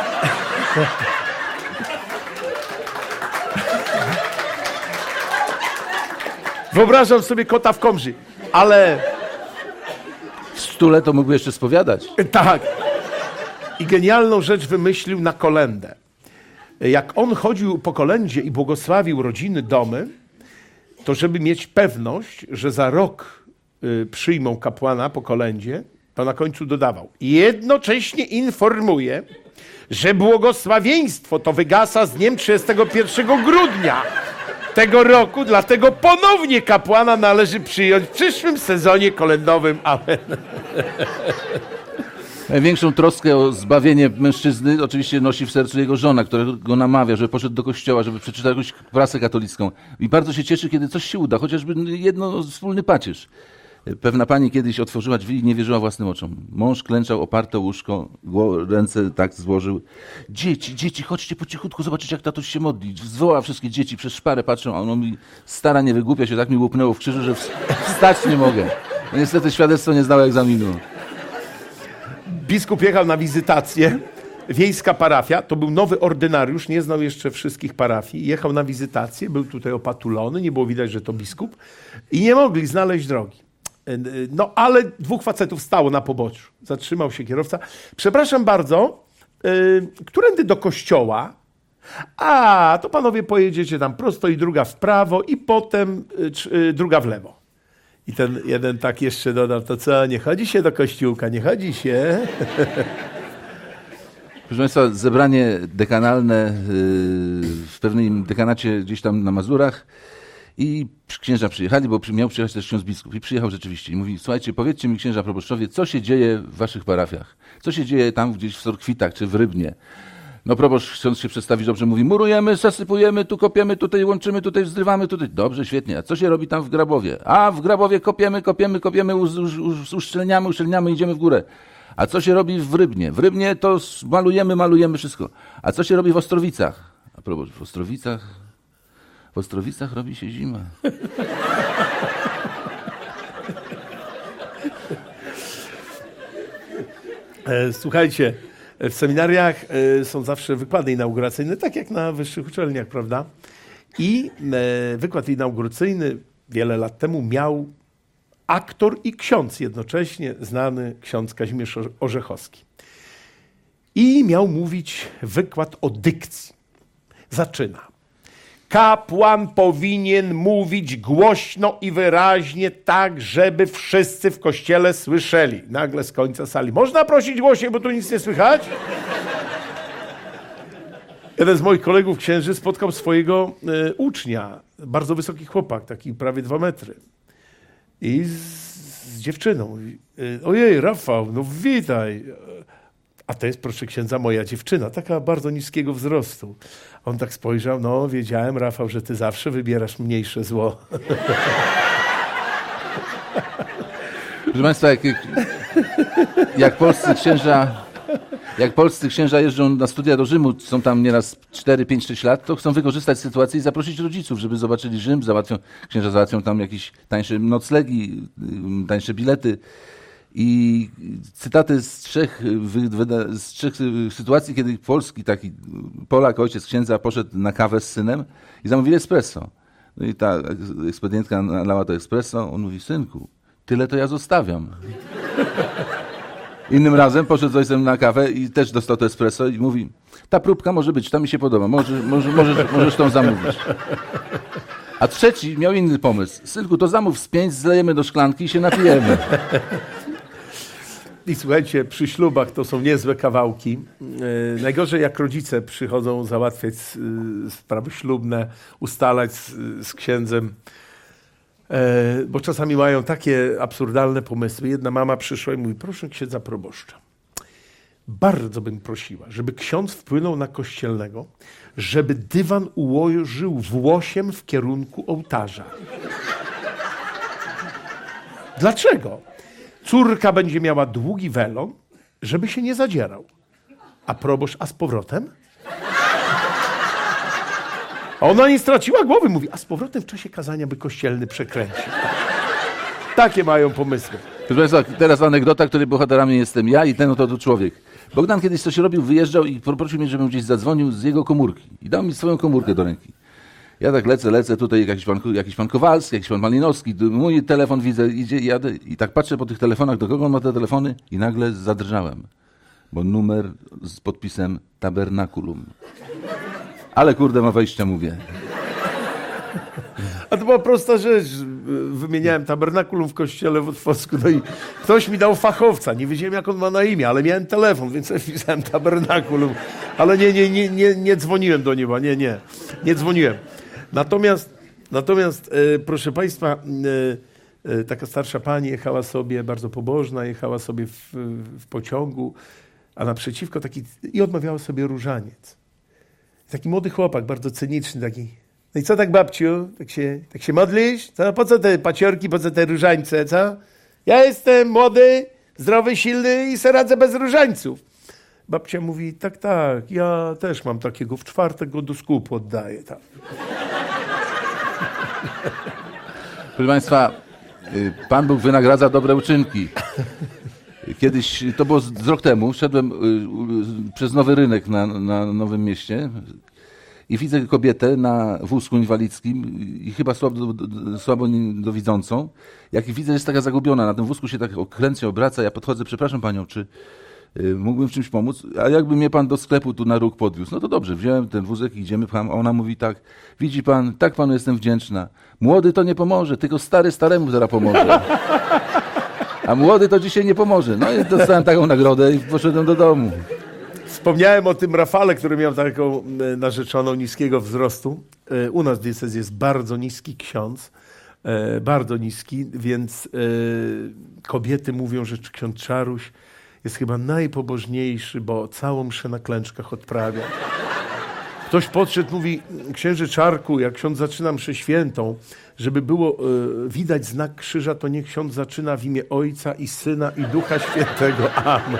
E: Wyobrażam sobie kota w komrzy, ale...
F: W stule to mógłby jeszcze spowiadać.
E: Tak. I genialną rzecz wymyślił na kolędę. Jak on chodził po kolędzie i błogosławił rodziny, domy, to żeby mieć pewność, że za rok przyjmą kapłana po kolędzie, to na końcu dodawał: jednocześnie informuje, że błogosławieństwo to wygasa z dniem 31 grudnia tego roku, dlatego ponownie kapłana należy przyjąć w przyszłym sezonie kolędowym. Amen.
F: Największą troskę o zbawienie mężczyzny oczywiście nosi w sercu jego żona, która go namawia, żeby poszedł do kościoła, żeby przeczytał jakąś prasę katolicką. I bardzo się cieszy, kiedy coś się uda, chociażby jedno wspólny pacierz. Pewna pani kiedyś otworzyła drzwi i nie wierzyła własnym oczom. Mąż klęczał oparte o łóżko, ręce tak złożył. Dzieci, chodźcie po cichutku, zobaczycie, jak tatuś się modli. Zwoła wszystkie dzieci, przez szparę patrzą, a on mówi: stara, nie wygłupia się, tak mi łupnęło w krzyżu, że wstać nie mogę. No niestety świadectwo nie zdało egzaminu.
E: Biskup jechał na wizytację, wiejska parafia, to był nowy ordynariusz, nie znał jeszcze wszystkich parafii, jechał na wizytację, był tutaj opatulony, nie było widać, że to biskup i nie mogli znaleźć drogi. No ale 2 facetów stało na poboczu, zatrzymał się kierowca. Przepraszam bardzo, którędy do kościoła? A, to panowie pojedziecie tam prosto i druga w prawo i potem druga w lewo. I ten jeden tak jeszcze dodał: to co, nie chodzi się do kościółka, nie chodzi się.
F: Proszę Państwa, zebranie dekanalne w pewnym dekanacie gdzieś tam na Mazurach i księża przyjechali, bo miał przyjechać też ksiądz biskup i przyjechał rzeczywiście i mówi: słuchajcie, powiedzcie mi, księża proboszczowie, co się dzieje w waszych parafiach? Co się dzieje tam gdzieś w Sorkwitach czy w Rybnie? No proboszcz, chcąc się przedstawić dobrze, mówi: murujemy, zasypujemy, tu kopiemy, tutaj łączymy, tutaj wzrywamy, tutaj... Dobrze, świetnie. A co się robi tam w Grabowie? A w Grabowie kopiemy, uszczelniamy, idziemy w górę. A co się robi w Rybnie? W Rybnie to malujemy wszystko. A co się robi w Ostrowicach? A proboszcz, w Ostrowicach robi się zima.
E: Słuchajcie, W seminariach są zawsze wykłady inauguracyjne, tak jak na wyższych uczelniach, prawda? I wykład inauguracyjny wiele lat temu miał aktor i ksiądz jednocześnie, znany ksiądz Kazimierz Orzechowski. I miał mówić wykład o dykcji. Zaczyna. Kapłan powinien mówić głośno i wyraźnie, tak żeby wszyscy w kościele słyszeli. Nagle z końca sali. Można prosić głośniej, bo tu nic nie słychać? Jeden z moich kolegów księży spotkał swojego ucznia, bardzo wysoki chłopak, taki prawie 2 metry. I z dziewczyną. Ojej, Rafał, no witaj. A to jest, proszę księdza, moja dziewczyna, taka bardzo niskiego wzrostu. On tak spojrzał, no wiedziałem, Rafał, że ty zawsze wybierasz mniejsze zło.
F: Proszę Państwa, jak polscy księża jeżdżą na studia do Rzymu, są tam nieraz 4, 5, 6 lat, to chcą wykorzystać sytuację i zaprosić rodziców, żeby zobaczyli Rzym, księża załatwią tam jakieś tańsze noclegi, tańsze bilety. I cytaty z trzech sytuacji, kiedy polski taki Polak, ojciec księdza, poszedł na kawę z synem i zamówili espresso. No i ta ekspedientka nalała to espresso, on mówi, synku, tyle to ja zostawiam. Innym razem poszedł z ojcem na kawę i też dostał to espresso i mówi, ta próbka może być, ta mi się podoba, możesz tą zamówić. A trzeci miał inny pomysł. Synku, to zamów z 5, zlejemy do szklanki i się napijemy.
E: I słuchajcie, przy ślubach to są niezłe kawałki. Najgorzej jak rodzice przychodzą załatwiać sprawy ślubne, ustalać z księdzem, bo czasami mają takie absurdalne pomysły. Jedna mama przyszła i mówi, proszę księdza proboszcza, bardzo bym prosiła, żeby ksiądz wpłynął na kościelnego, żeby dywan ułożył włosiem w kierunku ołtarza. Dlaczego? Córka będzie miała długi welon, żeby się nie zadzierał. A proboszcz, a z powrotem? A ona nie straciła głowy, mówi, a z powrotem w czasie kazania by kościelny przekręcił. Takie mają pomysły.
F: Proszę Państwa, teraz anegdota, której bohaterami jestem ja i ten oto człowiek. Bogdan kiedyś coś robił, wyjeżdżał i poprosił mnie, żebym gdzieś zadzwonił z jego komórki. I dał mi swoją komórkę do ręki. Ja tak lecę, tutaj jakiś pan Kowalski, jakiś pan Malinowski, mój telefon widzę, idzie, jadę i tak patrzę po tych telefonach, do kogo on ma te telefony i nagle zadrżałem, bo numer z podpisem Tabernakulum. Ale kurde ma wejścia, mówię.
E: A to była prosta rzecz. Wymieniałem tabernakulum w kościele w Otwocku, no i ktoś mi dał fachowca. Nie wiedziałem, jak on ma na imię, ale miałem telefon, więc wpisałem tabernakulum. Ale nie dzwoniłem do niego, nie dzwoniłem. Natomiast proszę Państwa, taka starsza pani jechała sobie, bardzo pobożna, jechała sobie w pociągu, a naprzeciwko i odmawiała sobie różaniec. Taki młody chłopak, bardzo cyniczny, taki. No i co tak, babciu? Tak się modlisz? Co? Po co te paciorki, po co te różańce, co? Ja jestem młody, zdrowy, silny i se radzę bez różańców. Babcia mówi, tak, ja też mam takiego, w czwartek go do skupu oddaję. Tak.
F: Proszę Państwa, Pan Bóg wynagradza dobre uczynki. Kiedyś, to było z rok temu, szedłem przez Nowy Rynek na Nowym Mieście i widzę kobietę na wózku inwalidzkim i chyba słabo niedowidzącą. Jak widzę, jest taka zagubiona, na tym wózku się tak okręci, obraca, ja podchodzę, przepraszam panią, czy mógłbym w czymś pomóc? A jakby mnie pan do sklepu tu na róg podwiózł? No to dobrze, wziąłem ten wózek i idziemy, a ona mówi tak, widzi pan, tak panu jestem wdzięczna. Młody to nie pomoże, tylko stary staremu zaraz pomoże. A młody to dzisiaj nie pomoże. No i dostałem taką nagrodę i poszedłem do domu.
E: Wspomniałem o tym Rafale, który miał taką narzeczoną niskiego wzrostu. U nas w diecezji jest bardzo niski ksiądz, bardzo niski, więc kobiety mówią, że ksiądz Czaruś jest chyba najpobożniejszy, bo całą mszę na klęczkach odprawia. Ktoś podszedł, mówi, księże Czarku, jak ksiądz zaczyna mszę świętą, żeby było widać znak krzyża, to niech ksiądz zaczyna w imię Ojca i Syna i Ducha Świętego. Amen.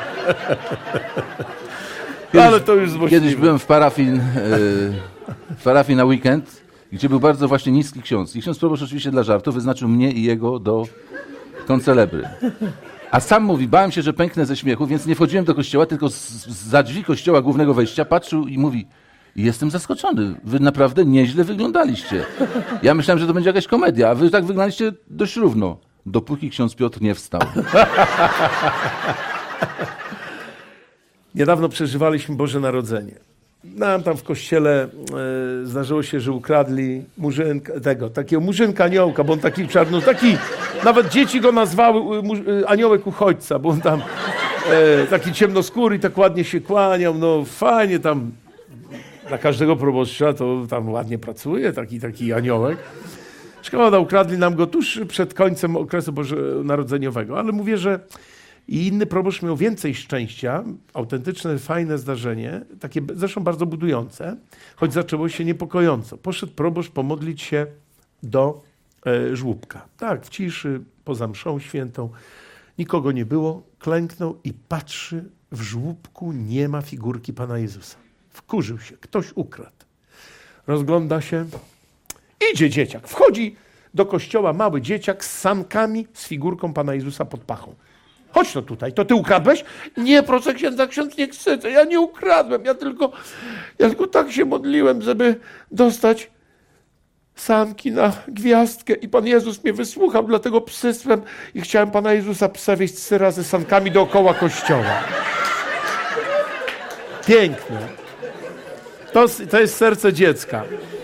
E: Ale to już złośliwe.
F: Kiedyś byłem w parafii na weekend, gdzie był bardzo właśnie niski ksiądz. I ksiądz proboszcz oczywiście dla żartu wyznaczył mnie i jego do koncelebry. A sam mówi, bałem się, że pęknę ze śmiechu, więc nie wchodziłem do kościoła, tylko za drzwi kościoła głównego wejścia patrzył i mówi, jestem zaskoczony, wy naprawdę nieźle wyglądaliście. Ja myślałem, że to będzie jakaś komedia, a wy tak wyglądaliście dość równo, dopóki ksiądz Piotr nie wstał.
E: Niedawno przeżywaliśmy Boże Narodzenie. Nam tam w kościele zdarzyło się, że ukradli takiego murzynka aniołka, bo on taki czarno, taki, nawet dzieci go nazwały aniołek uchodźca, bo on tam taki ciemnoskóry i tak ładnie się kłaniał, no fajnie tam, dla każdego proboszcza to tam ładnie pracuje, taki aniołek. Szkoda, ukradli nam go tuż przed końcem okresu bożonarodzeniowego, ale mówię, że i inny proboszcz miał więcej szczęścia, autentyczne, fajne zdarzenie, takie zresztą bardzo budujące, choć zaczęło się niepokojąco. Poszedł proboszcz pomodlić się do żłóbka. Tak, w ciszy, poza mszą świętą. Nikogo nie było, klęknął i patrzy, w żłóbku nie ma figurki Pana Jezusa. Wkurzył się, ktoś ukradł. Rozgląda się, idzie dzieciak, wchodzi do kościoła mały dzieciak z sankami z figurką Pana Jezusa pod pachą. Chodź no tutaj, to ty ukradłeś? Nie, proszę księdza, ksiądz nie chce, ja nie ukradłem, ja tylko tak się modliłem, żeby dostać sanki na gwiazdkę i Pan Jezus mnie wysłuchał, dlatego przysłem i chciałem Pana Jezusa przewieźć 3 razy sankami dookoła kościoła. Piękne. To jest serce dziecka.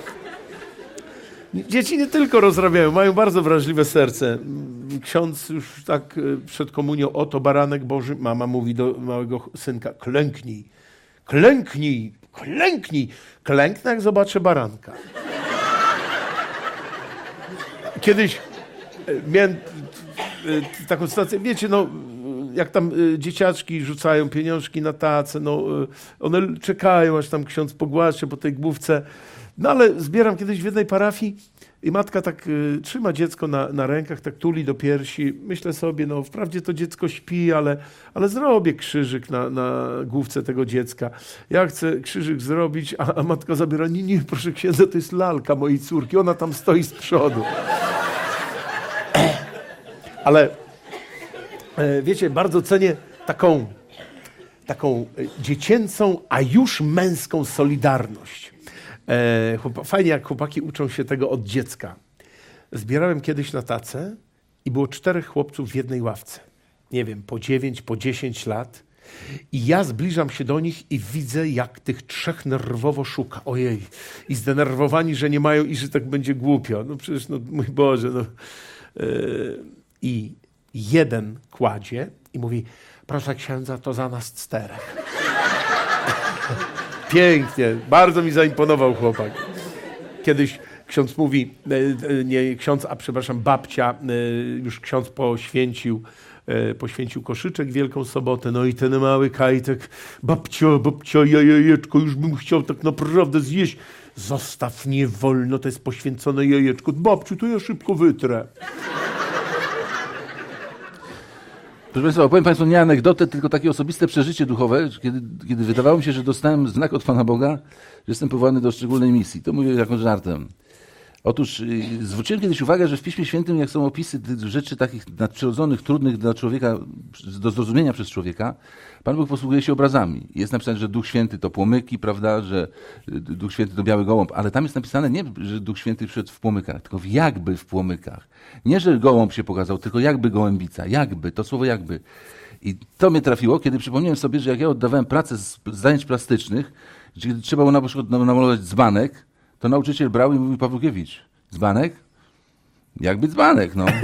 E: Dzieci nie tylko rozrabiają, mają bardzo wrażliwe serce. Ksiądz już tak przed komunią, oto baranek Boży, mama mówi do małego synka, klęknij, klęknij, klęknij. Klęknę, jak zobaczę baranka. Kiedyś miałem taką sytuację, wiecie, no, jak tam dzieciaczki rzucają pieniążki na tacę, no, one czekają, aż tam ksiądz pogłasze po tej główce. No ale zbieram kiedyś w jednej parafii i matka tak trzyma dziecko na rękach, tak tuli do piersi. Myślę sobie, no wprawdzie to dziecko śpi, ale zrobię krzyżyk na główce tego dziecka. Ja chcę krzyżyk zrobić, a matka zabiera, nie, proszę księdza, to jest lalka mojej córki, ona tam stoi z przodu. Ale wiecie, bardzo cenię taką dziecięcą, a już męską solidarność. Fajnie, jak chłopaki uczą się tego od dziecka. Zbierałem kiedyś na tacę i było 4 chłopców w jednej ławce. Nie wiem, po 9, po 10 lat. I ja zbliżam się do nich i widzę, jak tych 3 nerwowo szuka. Ojej. I zdenerwowani, że nie mają i że tak będzie głupio. No przecież, no mój Boże. No. I jeden kładzie i mówi, proszę księdza, to za nas 4. Pięknie, bardzo mi zaimponował chłopak. Kiedyś ksiądz mówi, nie ksiądz, a przepraszam, babcia, już ksiądz poświęcił koszyczek Wielką Sobotę, no i ten mały Kajtek, babcia, jajeczko, już bym chciał tak naprawdę zjeść. Zostaw, nie wolno, to jest poświęcone jajeczko. Babciu, to ja szybko wytrę.
F: Proszę Państwa, opowiem Państwu nie anegdotę, tylko takie osobiste przeżycie duchowe, kiedy wydawało mi się, że dostałem znak od Pana Boga, że jestem powołany do szczególnej misji. To mówię jakąś żartem. Otóż zwróciłem kiedyś uwagę, że w Piśmie Świętym, jak są opisy rzeczy takich nadprzyrodzonych, trudnych dla człowieka, do zrozumienia przez człowieka, Pan Bóg posługuje się obrazami. Jest napisane, że Duch Święty to płomyki, prawda, że Duch Święty to biały gołąb, ale tam jest napisane nie, że Duch Święty przyszedł w płomykach, tylko jakby w płomykach. Nie, że gołąb się pokazał, tylko jakby gołębica, jakby, to słowo jakby. I to mnie trafiło, kiedy przypomniałem sobie, że jak ja oddawałem pracę z zajęć plastycznych, kiedy trzeba było na przykład namalować dzbanek, to nauczyciel brał i mówił, Pawłukiewicz, dzbanek? Jakby dzbanek, no.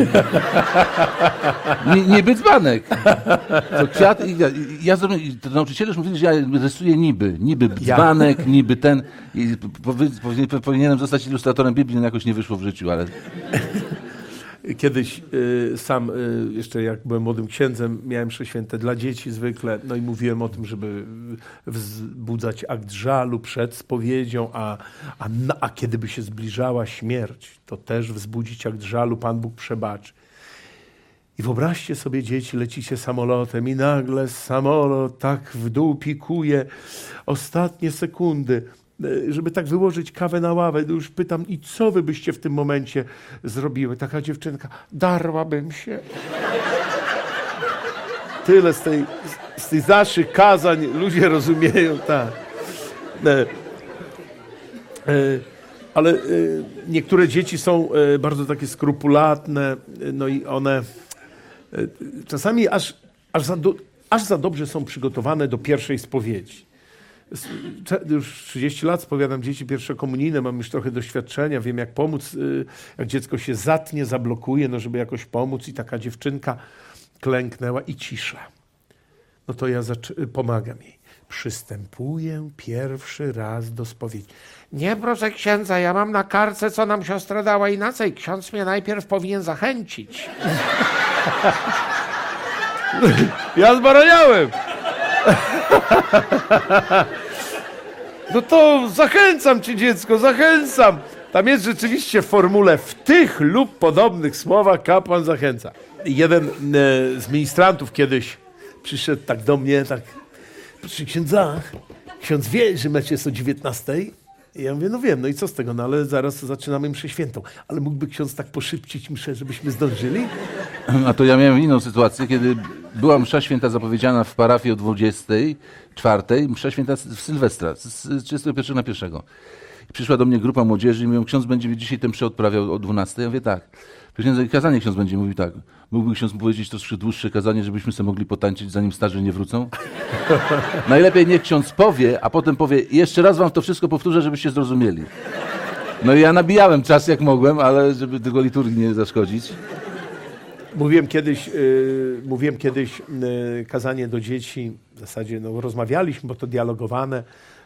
F: Niby dzbanek. To kwiat, to nauczyciele już mówili, że ja rysuję niby dzbanek, niby ten. I powinienem zostać ilustratorem Biblii, no jakoś nie wyszło w życiu, ale...
E: Kiedyś sam, jeszcze jak byłem młodym księdzem, miałem msze święte dla dzieci zwykle, no i mówiłem o tym, żeby wzbudzać akt żalu przed spowiedzią, a kiedy by się zbliżała śmierć, to też wzbudzić akt żalu, Pan Bóg przebaczy. I wyobraźcie sobie, dzieci, lecicie samolotem i nagle samolot tak w dół pikuje, ostatnie sekundy, żeby tak wyłożyć kawę na ławę, to już pytam, i co wy byście w tym momencie zrobiły? Taka dziewczynka, darłabym się. tyle z tych naszych kazań ludzie rozumieją, tak. Ale niektóre dzieci są bardzo takie skrupulatne, no i one czasami aż za dobrze są przygotowane do pierwszej spowiedzi. Już 30 lat spowiadam dzieci pierwszokomunijne, mam już trochę doświadczenia, wiem jak pomóc, jak dziecko się zatnie, zablokuje, no żeby jakoś pomóc i taka dziewczynka klęknęła i cisza. No to ja pomagam jej. Przystępuję pierwszy raz do spowiedzi. Nie, proszę księdza, ja mam na kartce, co nam siostra dała inaczej. Ksiądz mnie najpierw powinien zachęcić. Ja zbaraniałem. No to zachęcam cię, dziecko, zachęcam. Tam jest rzeczywiście w formule w tych lub podobnych słowach kapłan zachęca. Jeden z ministrantów kiedyś przyszedł tak do mnie, tak, proszę księdza, ksiądz wie, że mecz jest o 19:00? I ja mówię, no wiem, no i co z tego, no ale zaraz zaczynamy mszę świętą. Ale mógłby ksiądz tak poszybcić mszę, żebyśmy zdążyli?
F: A to ja miałem inną sytuację, kiedy była msza święta zapowiedziana w parafii o 24:00, msza święta w Sylwestra, z 31 na 1. I przyszła do mnie grupa młodzieży i mówią, ksiądz będzie dzisiaj tę mszę odprawiał o 12:00. Ja mówię, tak. Księdza, kazanie ksiądz będzie mówił tak. Mógłby ksiądz powiedzieć troszkę dłuższe kazanie, żebyśmy sobie mogli potańczyć, zanim starzy nie wrócą? Najlepiej niech ksiądz powie, a potem powie, jeszcze raz wam to wszystko powtórzę, żebyście zrozumieli. No i ja nabijałem czas jak mogłem, ale żeby tego liturgii nie zaszkodzić.
E: Mówiłem kiedyś kazanie do dzieci, w zasadzie no, rozmawialiśmy, bo to dialogowane,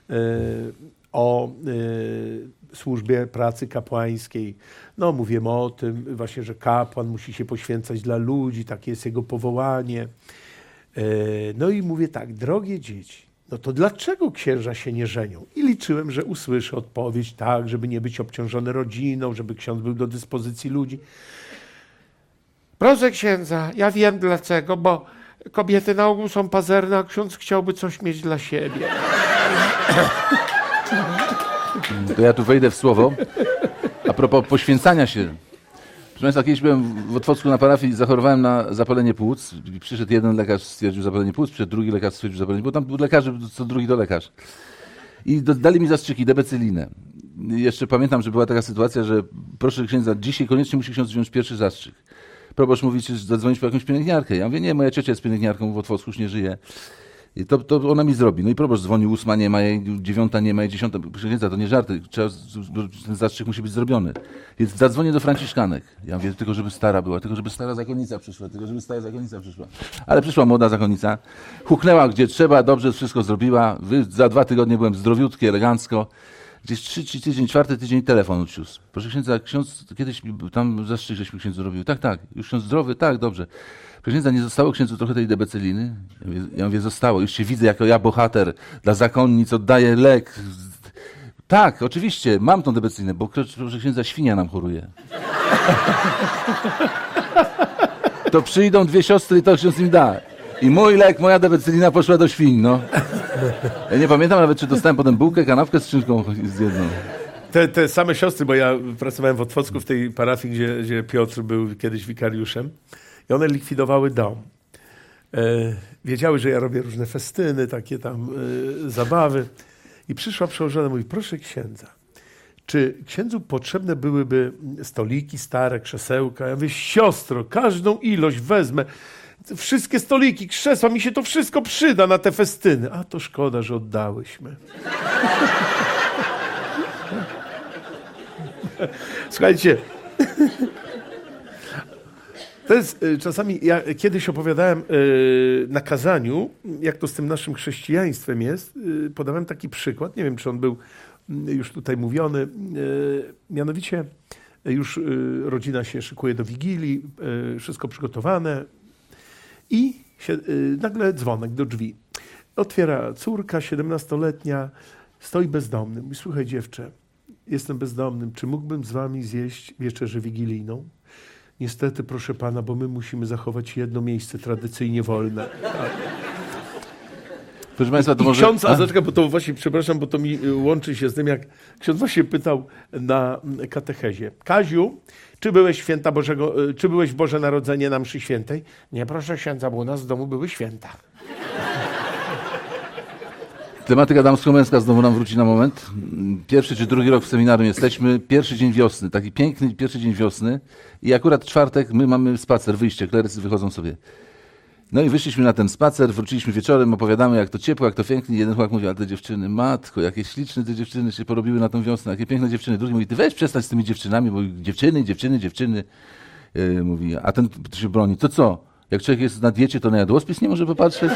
E: o służbie pracy kapłańskiej. No mówiłem o tym właśnie, że kapłan musi się poświęcać dla ludzi, takie jest jego powołanie. No i mówię tak, drogie dzieci, no to dlaczego księża się nie żenią? I liczyłem, że usłyszę odpowiedź tak, żeby nie być obciążony rodziną, żeby ksiądz był do dyspozycji ludzi. Proszę księdza, ja wiem dlaczego, bo kobiety na ogół są pazerne, a ksiądz chciałby coś mieć dla siebie.
F: To ja tu wejdę w słowo. A propos poświęcania się. Proszę Państwa, kiedyś byłem w Otwocku na parafii i zachorowałem na zapalenie płuc. Przyszedł jeden lekarz, stwierdził zapalenie płuc, przyszedł drugi lekarz, stwierdził zapalenie płuc. Tam był lekarz, co drugi to lekarz. I dali mi zastrzyki, debecylinę. Jeszcze pamiętam, że była taka sytuacja, że proszę księdza, dzisiaj koniecznie musi ksiądz wziąć pierwszy zastrzyk. Proboszcz mówi, czy zadzwonić po jakąś pielęgniarkę. Ja mówię, nie, moja ciocia jest pielęgniarką w Otwocku, już nie żyje. I to ona mi zrobi. No i proboszcz dzwonił, 8 nie ma jej, 9 nie ma jej, 10. Księdza, to nie żarty, ten zastrzyk musi być zrobiony. Więc zadzwonię do franciszkanek. Ja mówię, tylko żeby stara była, tylko żeby stara zakonnica przyszła, Ale przyszła młoda zakonnica, huknęła gdzie trzeba, dobrze wszystko zrobiła. Za 2 tygodnie byłem zdrowiutki, elegancko. Gdzieś 3 tydzień, 4 tydzień telefon odciósł. Proszę księdza, ksiądz kiedyś tam zastrzyk żeśmy księdzu robił. Tak, już ksiądz zdrowy, tak, dobrze. Proszę księdza, nie zostało księdzu trochę tej debecyliny? Ja mówię, zostało. Już się widzę jako ja bohater dla zakonnic, oddaję lek. Tak, oczywiście, mam tą debecylinę, bo proszę księdza, świnia nam choruje. To przyjdą 2 siostry i to ksiądz im da. I mój lek, moja debecylina poszła do świń, no. Ja nie pamiętam nawet, czy dostałem potem bułkę, kanapkę z szynką z jedną.
E: Te same siostry, bo ja pracowałem w Otwocku w tej parafii, gdzie Piotr był kiedyś wikariuszem i one likwidowały dom. Wiedziały, że ja robię różne festyny, takie tam zabawy i przyszła przełożona i mówi, proszę księdza, czy księdzu potrzebne byłyby stoliki stare, krzesełka? Ja mówię, siostro, każdą ilość wezmę. Wszystkie stoliki, krzesła, mi się to wszystko przyda na te festyny. A to szkoda, że oddałyśmy. Słuchajcie, to jest czasami, ja kiedyś opowiadałem na kazaniu, jak to z tym naszym chrześcijaństwem jest, podałem taki przykład, nie wiem, czy on był już tutaj mówiony, mianowicie już rodzina się szykuje do Wigilii, wszystko przygotowane, i nagle dzwonek do drzwi. Otwiera córka, 17-letnia, stoi bezdomny. Mówi, słuchaj dziewczę, jestem bezdomnym, czy mógłbym z wami zjeść wieczerzę wigilijną? Niestety, proszę pana, bo my musimy zachować jedno miejsce tradycyjnie wolne. Tak.
F: Proszę Państwa, to
E: I
F: może...
E: ksiądz, zaczekaj, bo to właśnie, przepraszam, bo to mi łączy się z tym, jak ksiądz właśnie pytał na katechezie. Kaziu, czy byłeś w Boże Narodzenie na mszy świętej? Nie, proszę księdza, bo u nas w domu były święta.
F: Tematyka damsko-męska znowu nam wróci na moment. Pierwszy czy drugi rok w seminarium jesteśmy. Pierwszy dzień wiosny, taki piękny pierwszy dzień wiosny. I akurat czwartek my mamy spacer, wyjście, klerycy wychodzą sobie. No i wyszliśmy na ten spacer, wróciliśmy wieczorem, opowiadamy jak to ciepło, jak to pięknie. Jeden chłopak mówi, ale te dziewczyny, matko, jakie śliczne te dziewczyny się porobiły na tą wiosnę, jakie piękne dziewczyny. Drugi mówi, ty weź przestań z tymi dziewczynami, bo dziewczyny. Mówi, a ten się broni, to co? Jak człowiek jest na diecie, to na jadłospis nie może popatrzeć?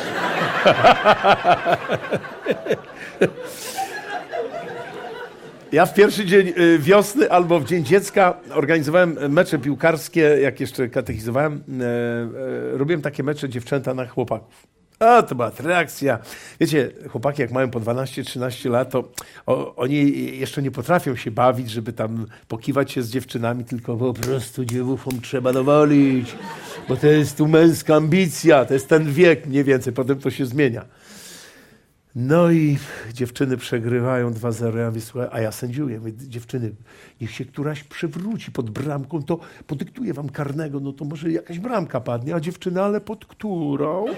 E: Ja w pierwszy dzień wiosny albo w Dzień Dziecka organizowałem mecze piłkarskie, jak jeszcze katechizowałem. Robiłem takie mecze dziewczęta na chłopaków. A, to była atrakcja. Wiecie, chłopaki jak mają po 12-13 lat, to oni jeszcze nie potrafią się bawić, żeby tam pokiwać się z dziewczynami, tylko po prostu dziewuchom trzeba dowolić, bo to jest tu męska ambicja, to jest ten wiek mniej więcej, potem to się zmienia. No i dziewczyny przegrywają 2-0, ja mówię, słuchaj, a ja sędziuję. Mówię, dziewczyny, niech się któraś przewróci pod bramką, to podyktuję wam karnego, no to może jakaś bramka padnie, a dziewczyny, ale pod którą?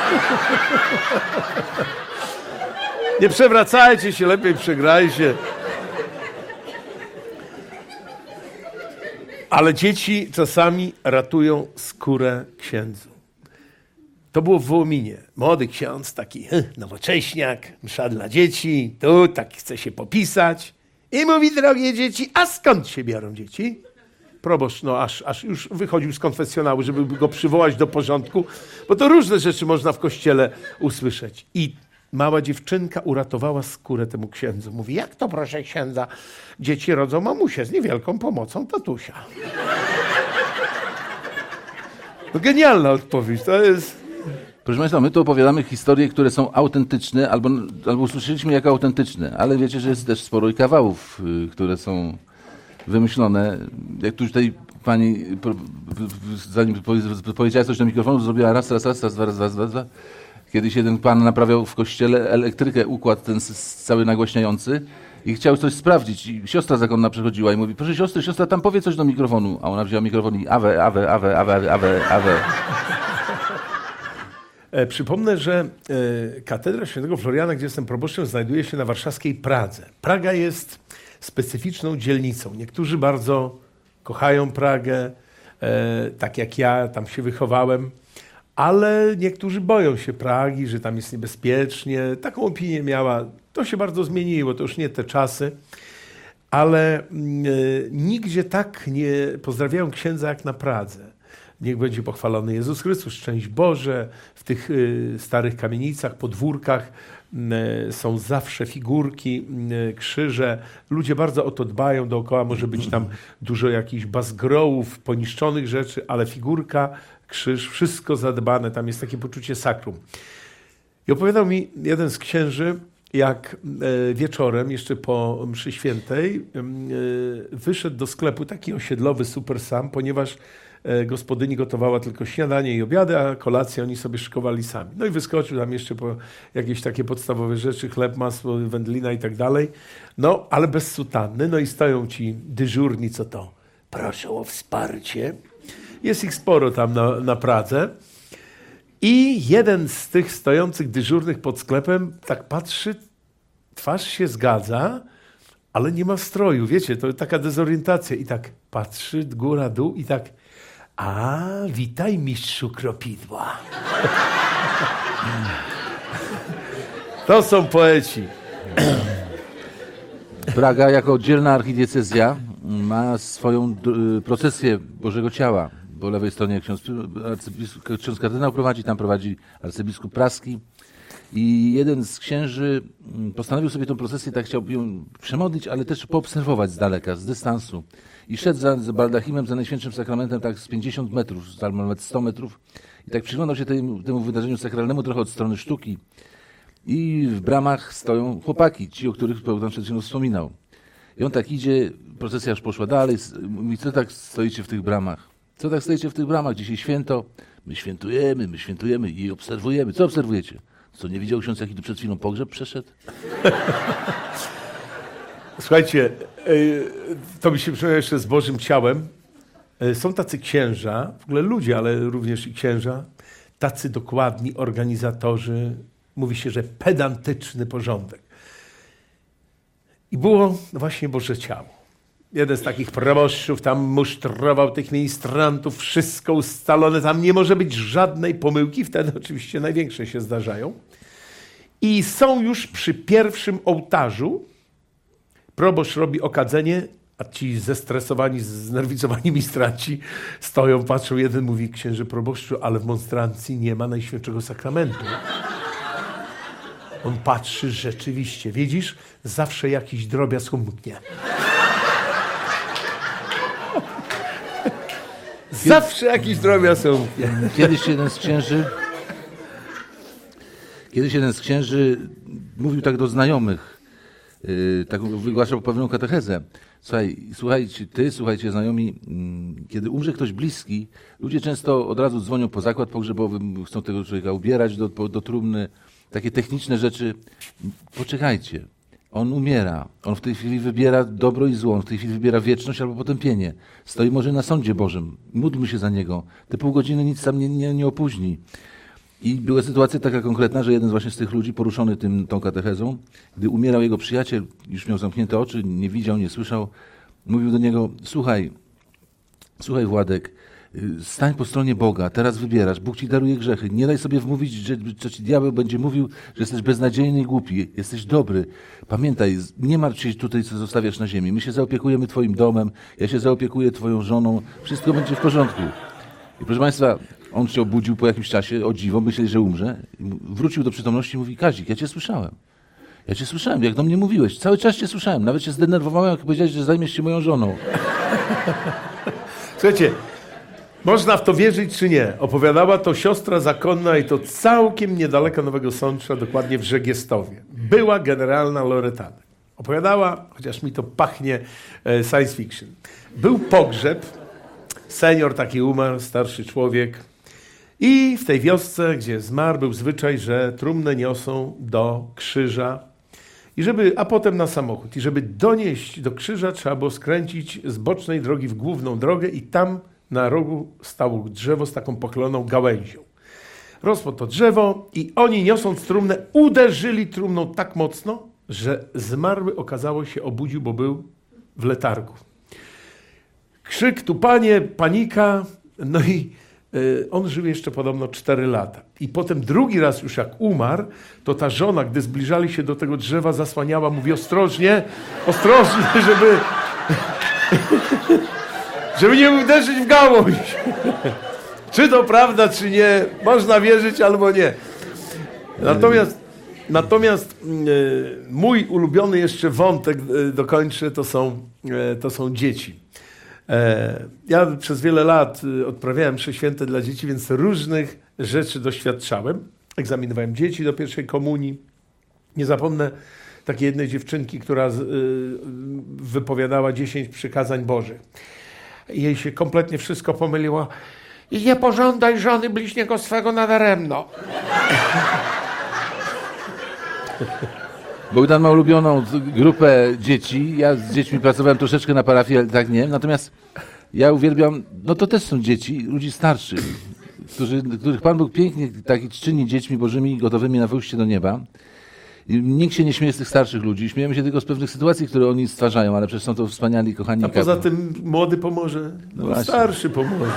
E: Nie przewracajcie się, lepiej przegrajcie. Ale dzieci czasami ratują skórę księdzu. To było w Wołominie. Młody ksiądz, taki nowocześniak, msza dla dzieci, tu tak chce się popisać. I mówi, drogie dzieci, a skąd się biorą dzieci? Proboszcz, no aż już wychodził z konfesjonału, żeby go przywołać do porządku, bo to różne rzeczy można w kościele usłyszeć. I mała dziewczynka uratowała skórę temu księdzu. Mówi, jak to proszę księdza? Dzieci rodzą mamusię z niewielką pomocą tatusia. No genialna odpowiedź, to jest...
F: Proszę Państwa, my tu opowiadamy historie, które są autentyczne, albo usłyszeliśmy jako autentyczne, ale wiecie, że jest też sporo i kawałów, które są wymyślone. Jak tu tutaj pani, zanim powiedziała coś do mikrofonu, zrobiła raz, dwa. Kiedyś jeden pan naprawiał w kościele elektrykę, układ ten cały nagłaśniający i chciał coś sprawdzić. I siostra zakonna przechodziła i mówi, proszę siostra tam powie coś do mikrofonu. A ona wzięła mikrofon i awe.
E: Przypomnę, że katedra Świętego Floriana, gdzie jestem proboszczem, znajduje się na warszawskiej Pradze. Praga jest specyficzną dzielnicą. Niektórzy bardzo kochają Pragę, tak jak ja, tam się wychowałem, ale niektórzy boją się Pragi, że tam jest niebezpiecznie. Taką opinię miała. To się bardzo zmieniło, to już nie te czasy, ale nigdzie tak nie pozdrawiają księdza jak na Pradze. Niech będzie pochwalony Jezus Chrystus, szczęść Boże. W tych starych kamienicach, podwórkach są zawsze figurki, krzyże. Ludzie bardzo o to dbają. Dookoła może być tam dużo jakichś bazgrołów, poniszczonych rzeczy, ale figurka, krzyż, wszystko zadbane. Tam jest takie poczucie sakrum. I opowiadał mi jeden z księży, jak wieczorem, jeszcze po mszy świętej, wyszedł do sklepu, taki osiedlowy super sam, ponieważ gospodyni gotowała tylko śniadanie i obiady, a kolację oni sobie szykowali sami. No i wyskoczył tam jeszcze po jakieś takie podstawowe rzeczy, chleb, masło, wędlina i tak dalej. No, ale bez sutanny. No i stoją ci dyżurni, co to? Proszę o wsparcie. Jest ich sporo tam na Pradze. I jeden z tych stojących dyżurnych pod sklepem tak patrzy, twarz się zgadza, ale nie ma stroju. Wiecie, to taka dezorientacja. I tak patrzy, góra, dół i tak, a witaj mistrzu Kropidła. To są poeci.
F: Praga jako oddzielna archidiecezja ma swoją procesję Bożego Ciała. Po lewej stronie ksiądz kardynał prowadzi, tam prowadzi arcybiskup praski. I jeden z księży postanowił sobie tę procesję, tak chciał ją przemodlić, ale też poobserwować z daleka, z dystansu. I szedł za baldachimem, za Najświętszym Sakramentem tak z 50 metrów, albo nawet 100 metrów. I tak przyglądał się temu wydarzeniu sakralnemu trochę od strony sztuki. I w bramach stoją chłopaki, ci, o których Bogdan przed chwilą wspominał. I on tak idzie, procesja już poszła dalej. Mówi, co tak stoicie w tych bramach? Co tak stoicie w tych bramach? Dzisiaj święto. My świętujemy i obserwujemy. Co obserwujecie? Co, nie widział ksiądz, jaki tu przed chwilą pogrzeb przeszedł?
E: Słuchajcie, to mi się przypomina jeszcze z Bożym Ciałem. Są tacy księża, w ogóle ludzie, ale również i księża, tacy dokładni organizatorzy, mówi się, że pedantyczny porządek. I było właśnie Boże Ciało. Jeden z takich proboszczów tam musztrował tych ministrantów, wszystko ustalone, tam nie może być żadnej pomyłki, wtedy oczywiście największe się zdarzają. I są już przy pierwszym ołtarzu, proboszcz robi okadzenie, a ci zestresowani, znerwicowani ministranci stoją, patrzą, jeden mówi, księże proboszczu, ale w monstrancji nie ma Najświętszego Sakramentu. On patrzy, rzeczywiście, widzisz, zawsze jakiś drobiazg umknie. Zawsze jakiś drobiazg umknie.
F: Kiedyś jeden z księży mówił tak do znajomych, tak wygłaszał pewną katechezę. Słuchajcie znajomi, kiedy umrze ktoś bliski, ludzie często od razu dzwonią po zakład pogrzebowy, chcą tego człowieka ubierać do trumny, takie techniczne rzeczy. Poczekajcie, on umiera, on w tej chwili wybiera dobro i zło, on w tej chwili wybiera wieczność albo potępienie. Stoi może na sądzie Bożym, módlmy się za niego, te pół godziny nic tam nie opóźni. I była sytuacja taka konkretna, że jeden właśnie z tych ludzi, poruszony tą katechezą, gdy umierał jego przyjaciel, już miał zamknięte oczy, nie widział, nie słyszał, mówił do niego, słuchaj Władek, stań po stronie Boga, teraz wybierasz, Bóg ci daruje grzechy, nie daj sobie wmówić, że ci diabeł będzie mówił, że jesteś beznadziejny i głupi, jesteś dobry. Pamiętaj, nie martw się tutaj, co zostawiasz na ziemi, my się zaopiekujemy twoim domem, ja się zaopiekuję twoją żoną, wszystko będzie w porządku. I proszę Państwa, on się obudził po jakimś czasie, o dziwo, myśleli, że umrze. Wrócił do przytomności i mówi, Kazik, ja cię słyszałem, jak do mnie mówiłeś. Cały czas cię słyszałem. Nawet się zdenerwowałem, jak powiedziałeś, że zajmiesz się moją żoną.
E: Słuchajcie, można w to wierzyć czy nie? Opowiadała to siostra zakonna i to całkiem niedaleko Nowego Sącza, dokładnie w Żegiestowie. Była generalna Loretana. Opowiadała, chociaż mi to pachnie science fiction. Był pogrzeb, senior taki umarł, starszy człowiek. I w tej wiosce, gdzie zmarł, był zwyczaj, że trumnę niosą do krzyża, a potem na samochód. I żeby donieść do krzyża, trzeba było skręcić z bocznej drogi w główną drogę i tam na rogu stało drzewo z taką pochyloną gałęzią. Rosło to drzewo i oni, niosąc trumnę, uderzyli trumną tak mocno, że zmarły, okazało się, obudził, bo był w letargu. Krzyk, tupanie, panika, no i on żył jeszcze podobno 4 lata. I potem drugi raz już jak umarł, to ta żona, gdy zbliżali się do tego drzewa, zasłaniała, mówi ostrożnie, żeby nie uderzyć w gałąź. Czy to prawda, czy nie, można wierzyć albo nie. Natomiast mój ulubiony jeszcze wątek, dokończę, to są dzieci. Ja przez wiele lat odprawiałem msze święte dla dzieci, więc różnych rzeczy doświadczałem. Egzaminowałem dzieci do pierwszej komunii. Nie zapomnę takiej jednej dziewczynki, która wypowiadała 10 przykazań Bożych. Jej się kompletnie wszystko pomyliło. I nie pożądaj żony bliźniego swego nadaremno.
F: Bogdan ma ulubioną grupę dzieci. Ja z dziećmi pracowałem troszeczkę na parafii, ale tak nie. Natomiast ja uwielbiam, no to też są dzieci, ludzi starszych, których Pan Bóg pięknie tak czyni dziećmi bożymi, gotowymi na wyjście do nieba. I nikt się nie śmieje z tych starszych ludzi. Śmiejemy się tylko z pewnych sytuacji, które oni stwarzają, ale przecież są to wspaniali, kochani.
E: A poza tym młody pomoże, starszy pomoże.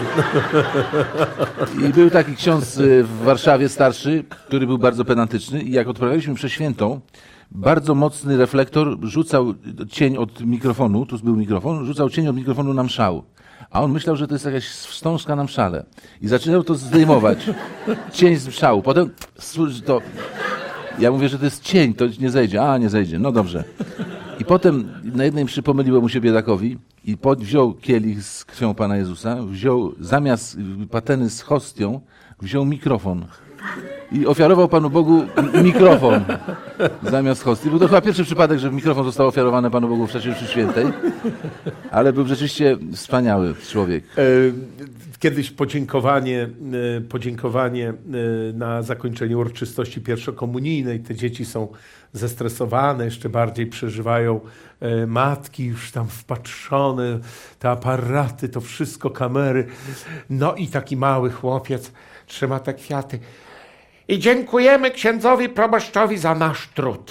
F: I był taki ksiądz w Warszawie, starszy, który był bardzo pedantyczny i jak odprawialiśmy mszę świętą, bardzo mocny reflektor rzucał cień od mikrofonu, tu był mikrofon, rzucał cień od mikrofonu na mszał. A on myślał, że to jest jakaś wstążka na mszale. I zaczynał to zdejmować. Cień z mszału. Potem to... Ja mówię, że to jest cień, to nie zejdzie. A, nie zejdzie. No dobrze. I potem na jednej mszy pomyliło mu się biedakowi i wziął kielich z krwią Pana Jezusa, wziął zamiast pateny z hostią, wziął mikrofon. i ofiarował Panu Bogu mikrofon zamiast hostii. Był to chyba pierwszy przypadek, że mikrofon został ofiarowany Panu Bogu w czasie mszy świętej, ale był rzeczywiście wspaniały człowiek.
E: Kiedyś podziękowanie na zakończenie uroczystości pierwszokomunijnej. Te dzieci są zestresowane, jeszcze bardziej przeżywają matki już tam wpatrzone, te aparaty, to wszystko, kamery. No i taki mały chłopiec trzyma te kwiaty. I dziękujemy księdzowi proboszczowi za nasz trud.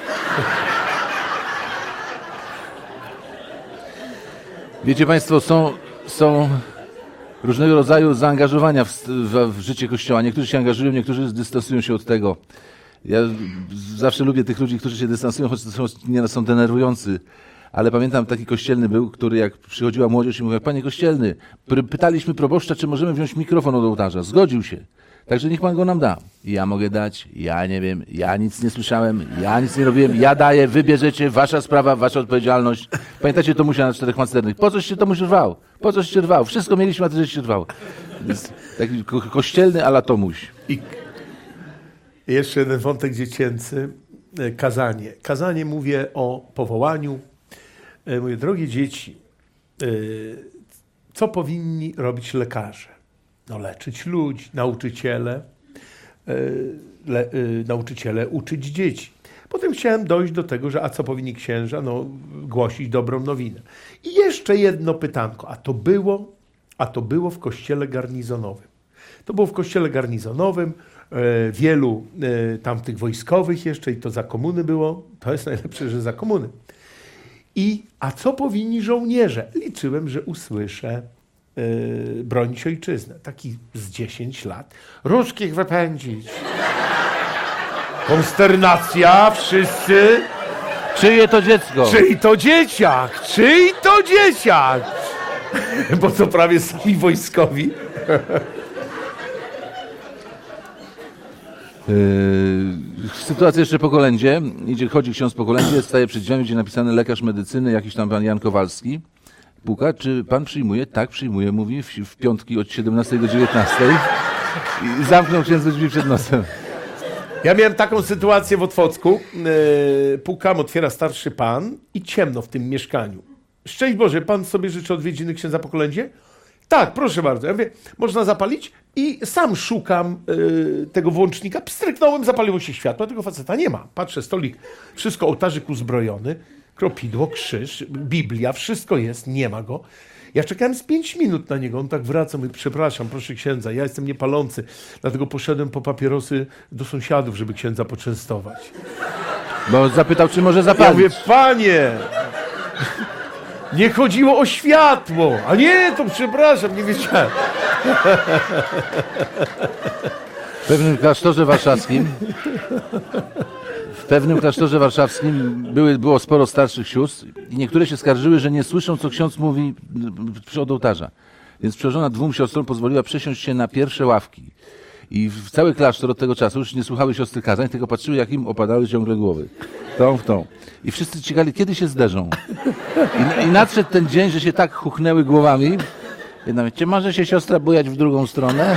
F: Wiecie Państwo, są różnego rodzaju zaangażowania w życie Kościoła. Niektórzy się angażują, niektórzy dystansują się od tego. Ja zawsze lubię tych ludzi, którzy się dystansują, choć nieraz są denerwujący. Ale pamiętam, taki kościelny był, który jak przychodziła młodzież i mówiła, panie kościelny, pytaliśmy proboszcza, czy możemy wziąć mikrofon od ołtarza. Zgodził się. Także niech pan go nam da. Ja mogę dać, ja nie wiem, ja nic nie słyszałem, ja nic nie robiłem, ja daję, wy bierzecie, wasza sprawa, wasza odpowiedzialność. Pamiętacie Tomusia na 4 pancernych? Po coś się Tomuś rwał? Po coś się rwał? Wszystko mieliśmy, a ty żeś się rwał. Więc taki kościelny a la Tomuś.
E: I jeszcze jeden wątek dziecięcy. Kazanie. Kazanie, mówię o powołaniu. Mówię, drogie dzieci, co powinni robić lekarze? No, leczyć ludzi, nauczyciele uczyć dzieci. Potem chciałem dojść do tego, że a co powinni księża? No, głosić dobrą nowinę. I jeszcze jedno pytanko, a to było w kościele garnizonowym. To było w kościele garnizonowym, wielu tamtych wojskowych jeszcze, i to za komuny było, to jest najlepsze, że za komuny. A co powinni żołnierze? Liczyłem, że usłyszę bronić ojczyznę. Taki z 10 lat. Ruskich wypędzić. Konsternacja, wszyscy.
F: Czyje to dziecko?
E: Czyj to dzieciak? Czyj to dzieciak? Bo to prawie sami wojskowi.
F: Sytuacja jeszcze po kolędzie. Chodzi ksiądz po kolędzie, staje przed drzwiami, gdzie napisane lekarz medycyny, jakiś tam pan Jan Kowalski. Puka, czy pan przyjmuje? Tak, przyjmuje, mówi, w piątki od 17 do 19. I zamknął księdzu drzwi przed nosem.
E: Ja miałem taką sytuację w Otwocku. Pukam, otwiera starszy pan i ciemno w tym mieszkaniu. Szczęść Boże, pan sobie życzy odwiedziny księdza po kolędzie? Tak, proszę bardzo. Ja mówię, można zapalić? I sam szukam tego włącznika. Pstryknąłem, zapaliło się światło, tego faceta nie ma. Patrzę, stolik, wszystko, ołtarzyk uzbrojony, kropidło, krzyż, Biblia, wszystko jest, nie ma go. Ja czekałem z 5 minut na niego, on tak wraca, mówi, przepraszam, proszę księdza, ja jestem niepalący, dlatego poszedłem po papierosy do sąsiadów, żeby księdza poczęstować.
F: Bo zapytał, czy może
E: Ja
F: zapalić.
E: mówię, panie, nie chodziło o światło, a nie, to przepraszam, nie wiedziałem.
F: W pewnym klasztorze warszawskim było sporo starszych sióstr i niektóre się skarżyły, że nie słyszą, co ksiądz mówi od ołtarza. Więc przełożona 2 siostrom pozwoliła przesiąść się na pierwsze ławki. I cały klasztor od tego czasu już nie słuchały siostry kazań, tylko patrzyły, jak im opadały ciągle głowy. Tą w tą. I wszyscy czekali, kiedy się zderzą. I nadszedł ten dzień, że się tak huchnęły głowami. Jedna mówi, czy może się siostra bujać w drugą stronę?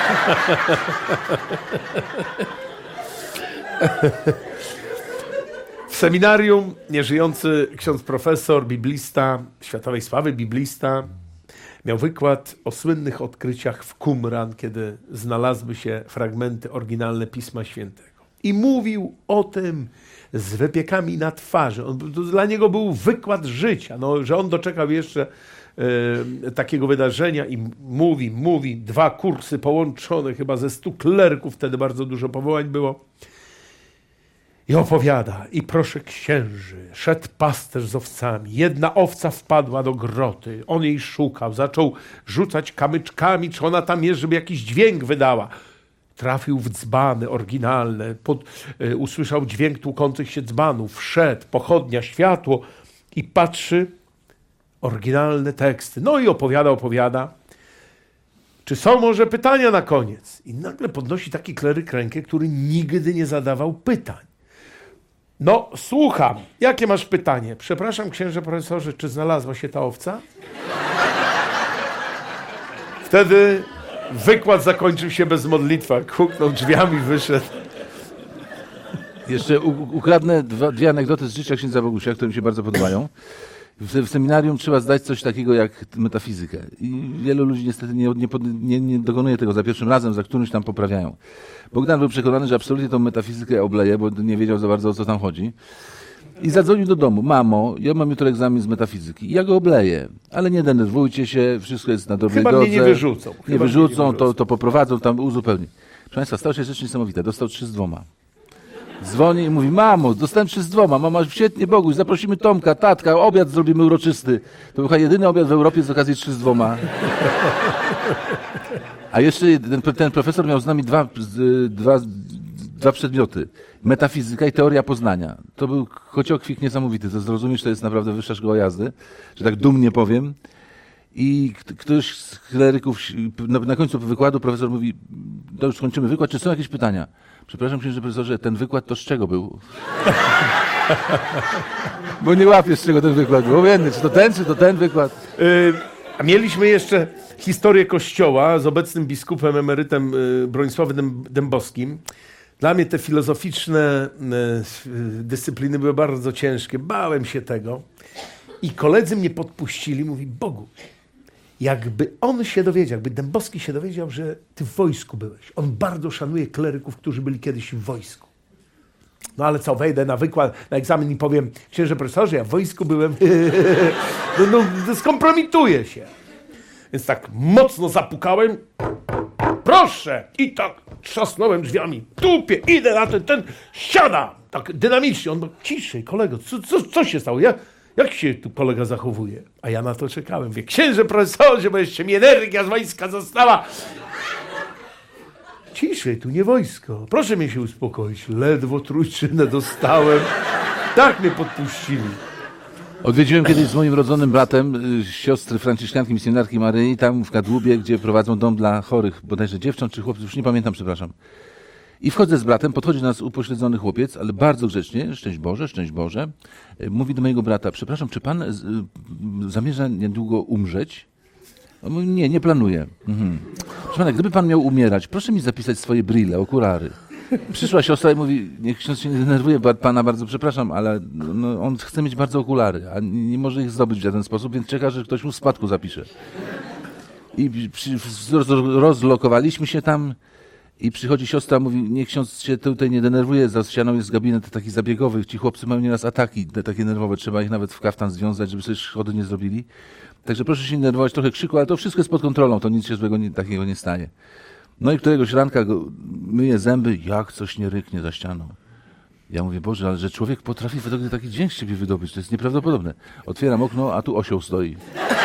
E: W seminarium nieżyjący ksiądz profesor, biblista, światowej sławy biblista, miał wykład o słynnych odkryciach w Qumran, kiedy znalazły się fragmenty oryginalne Pisma Świętego. I mówił o tym z wypiekami na twarzy. To dla niego był wykład życia, no, że on doczekał jeszcze takiego wydarzenia i mówi, 2 kursy połączone, chyba ze 100 klerków, wtedy bardzo dużo powołań było. I opowiada, i proszę księży, szedł pasterz z owcami, jedna owca wpadła do groty, on jej szukał, zaczął rzucać kamyczkami, czy ona tam jest, żeby jakiś dźwięk wydała. Trafił w dzbany oryginalne, usłyszał dźwięk tłukących się dzbanów, wszedł, pochodnia, światło i patrzy, oryginalne teksty. No i opowiada. Czy są może pytania na koniec? I nagle podnosi taki kleryk rękę, który nigdy nie zadawał pytań. No, słucham. Jakie masz pytanie? Przepraszam, księże profesorze, czy znalazła się ta owca? Wtedy Wykład zakończył się bez modlitwy. Huknął drzwiami, wyszedł.
F: Jeszcze ukradnę dwie anegdoty z życia księdza Bogusia, które mi się bardzo podobają. W seminarium trzeba zdać coś takiego jak metafizykę. I wielu ludzi niestety nie dokonuje tego za pierwszym razem, za którymś tam poprawiają. Bogdan był przekonany, że absolutnie tą metafizykę obleje, bo nie wiedział za bardzo, o co tam chodzi. I zadzwonił do domu. Mamo, ja mam jutro egzamin z metafizyki. Ja go obleję, ale nie denerwujcie się, wszystko jest na dobrej drodze.
E: Chyba mnie nie wyrzucą.
F: Nie wyrzucą, to poprowadzą, tam uzupełni. Proszę Państwa, stała się rzecz niesamowita. Dostał 3 z 2. Dzwoni i mówi, mamo, dostałem 3 z 2. Mama, świetnie, Boguś, zaprosimy Tomka, tatka, obiad zrobimy uroczysty. To był chyba jedyny obiad w Europie z okazji 3 z 2. A jeszcze ten profesor miał z nami dwa przedmioty. Metafizyka i teoria poznania. To był kociokwik niesamowity. To zrozumieć, to jest naprawdę wyższa szkoła jazdy, że tak dumnie powiem. I ktoś z kleryków, na końcu wykładu profesor mówi, to już kończymy wykład, czy są jakieś pytania? Przepraszam, księże profesorze, ten wykład to z czego był? Bo nie łapię, z czego ten wykład był. Obojętny, czy to ten wykład?
E: A mieliśmy jeszcze historię Kościoła z obecnym biskupem emerytem Bronisławem Dębowskim. Dla mnie te filozoficzne dyscypliny były bardzo ciężkie. Bałem się tego. I koledzy mnie podpuścili. Mówi, Bogu, jakby on się dowiedział, jakby Dębowski się dowiedział, że ty w wojsku byłeś. On bardzo szanuje kleryków, którzy byli kiedyś w wojsku. No ale co, wejdę na wykład, na egzamin i powiem, księże profesorze, ja w wojsku byłem. no skompromituję się. Więc tak mocno zapukałem. Proszę! I tak trzasnąłem drzwiami. Tupie, idę na ten, siada! Tak dynamicznie. On mówi, ciszej, kolego, co się stało? Jak się tu kolega zachowuje? A ja na to czekałem. Wie, księże profesorze, bo jeszcze mi energia z wojska została. Ciszej, tu nie wojsko. Proszę mnie się uspokoić. Ledwo trójczynę dostałem. Tak mnie podpuścili.
F: Odwiedziłem kiedyś z moim rodzonym bratem siostry franciszkanki misjonarki Maryi, tam w Kadłubie, gdzie prowadzą dom dla chorych, bodajże dziewcząt czy chłopców, już nie pamiętam, przepraszam. I wchodzę z bratem, podchodzi do nas upośledzony chłopiec, ale bardzo grzecznie, szczęść Boże, mówi do mojego brata, przepraszam, czy pan zamierza niedługo umrzeć? On mówi, nie planuje. Proszę pana, gdyby pan miał umierać, proszę mi zapisać swoje brille, okulary. Przyszła siostra i mówi, niech ksiądz się nie denerwuje, pana bardzo przepraszam, ale no, on chce mieć bardzo okulary, a nie może ich zdobyć w żaden sposób, więc czeka, że ktoś mu w spadku zapisze. I rozlokowaliśmy się tam i przychodzi siostra, mówi, niech ksiądz się tutaj nie denerwuje, za ścianą jest gabinet takich zabiegowych, ci chłopcy mają nieraz ataki takie nerwowe, trzeba ich nawet w kaftan związać, żeby sobie szkody nie zrobili. Także proszę się nie denerwować, trochę krzyku, ale to wszystko jest pod kontrolą, to nic się złego takiego nie stanie. No i któregoś ranka myje zęby, jak coś nie ryknie za ścianą. Ja mówię, Boże, ale że człowiek potrafi według taki dźwięk z siebie wydobyć, to jest nieprawdopodobne. Otwieram okno, a tu osioł stoi.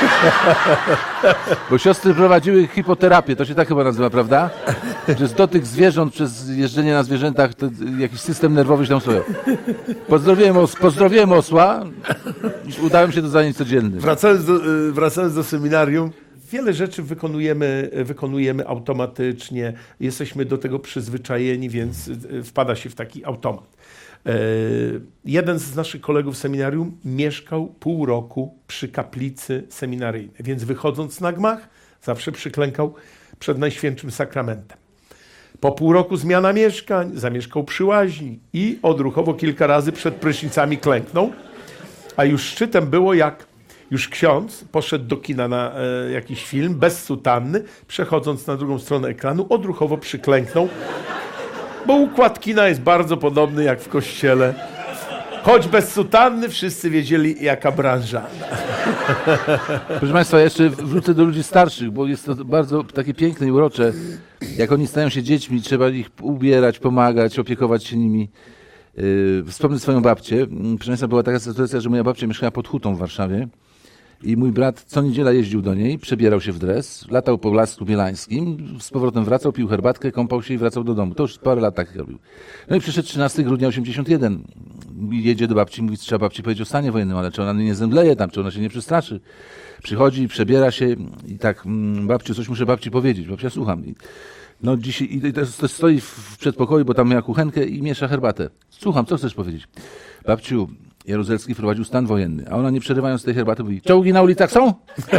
F: Bo siostry prowadziły hipoterapię, to się tak chyba nazywa, prawda? Przez dotyk zwierząt, przez jeżdżenie na zwierzętach, to jakiś system nerwowy się tam stoją. Pozdrowiłem osła i udałem się do zajęć codziennych.
E: Wracając do seminarium, wiele rzeczy wykonujemy automatycznie, jesteśmy do tego przyzwyczajeni, więc wpada się w taki automat. Jeden z naszych kolegów z seminarium mieszkał pół roku przy kaplicy seminaryjnej, więc wychodząc na gmach zawsze przyklękał przed Najświętszym Sakramentem. Po pół roku zmiana mieszkań, zamieszkał przy łaźni i odruchowo kilka razy przed prysznicami klęknął, a już szczytem było, jak już ksiądz poszedł do kina na jakiś film bez sutanny, przechodząc na drugą stronę ekranu, odruchowo przyklęknął, bo układ kina jest bardzo podobny jak w kościele. Choć bez sutanny wszyscy wiedzieli, jaka branża.
F: Proszę Państwa, jeszcze wrócę do ludzi starszych, bo jest to bardzo takie piękne i urocze. Jak oni stają się dziećmi, trzeba ich ubierać, pomagać, opiekować się nimi. Wspomnę swoją babcię. Proszę Państwa, była taka sytuacja, że moja babcia mieszkała pod Hutą w Warszawie i mój brat co niedziela jeździł do niej, przebierał się w dres, latał po Lasku Bielańskim, z powrotem wracał, pił herbatkę, kąpał się i wracał do domu. To już parę lat tak robił. No i przyszedł 13 grudnia 81. Jedzie do babci, mówi, trzeba babci powiedzieć o stanie wojennym, ale czy ona nie zemdleje tam, czy ona się nie przestraszy. Przychodzi, przebiera się i tak, babciu, coś muszę babci powiedzieć. Babcia, słucham. No dzisiaj to stoi w przedpokoju, bo tam miała kuchenkę i miesza herbatę. Słucham, co chcesz powiedzieć? Babciu, Jaruzelski wprowadził stan wojenny, a ona nie przerywając tej herbaty mówi: czołgi na ulicach są?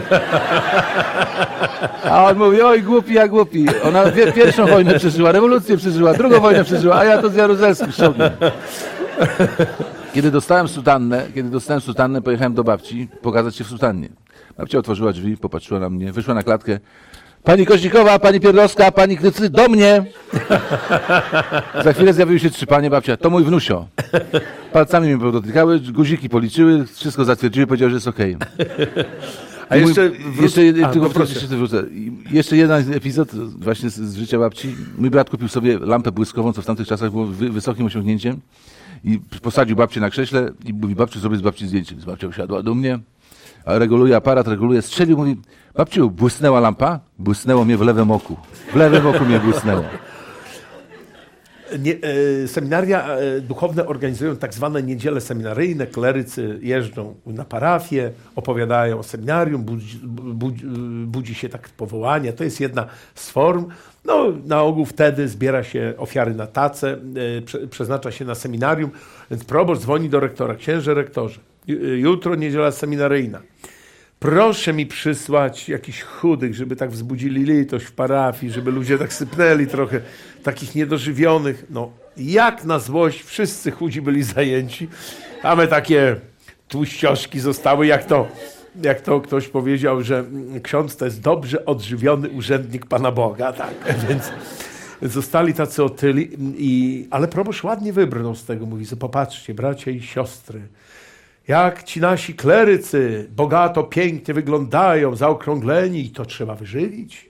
F: A on mówi: oj, głupi, ja głupi. Ona pierwszą wojnę przeżyła, rewolucję przeżyła, drugą wojnę przeżyła, a ja to z Jaruzelskim z czołgiem. Kiedy dostałem sutannę, pojechałem do babci pokazać się w sutannie. Babcia otworzyła drzwi, popatrzyła na mnie, wyszła na klatkę: pani Koździkowa, pani Pierdowska, pani Krycy, do mnie! Za chwilę zjawiły się 3 panie. Babcia: to mój wnusio. Palcami mnie dotykały, guziki policzyły, wszystko zatwierdziły, powiedziały, że jest okej.
E: A
F: Jeszcze jeden epizod właśnie z życia babci. Mój brat kupił sobie lampę błyskową, co w tamtych czasach było wysokim osiągnięciem, i posadził babcię na krześle i mówi: babciu, zrobię z babci zdjęcie. Z babcią usiadła do mnie, a reguluje aparat, strzelił, mówi: babciu, błysnęła lampa? Błysnęło mnie w lewym oku. W lewym oku mnie błysnęło.
E: Seminaria duchowne organizują tak zwane niedziele seminaryjne. Klerycy jeżdżą na parafię, opowiadają o seminarium, budzi się tak powołanie. To jest jedna z form. No, na ogół wtedy zbiera się ofiary na tacę, przeznacza się na seminarium, więc proboszcz dzwoni do rektora: księże rektorze, jutro niedziela seminaryjna. Proszę mi przysłać jakichś chudych, żeby tak wzbudzili litość w parafii, żeby ludzie tak sypnęli trochę, takich niedożywionych. No, jak na złość, wszyscy chudzi byli zajęci, a my takie tłuścioszki zostały, jak to ktoś powiedział, że ksiądz to jest dobrze odżywiony urzędnik Pana Boga, tak, więc zostali tacy otyli, ale proboszcz ładnie wybrnął z tego, mówi: popatrzcie, bracia i siostry, jak ci nasi klerycy bogato, pięknie wyglądają, zaokrągleni, i to trzeba wyżywić.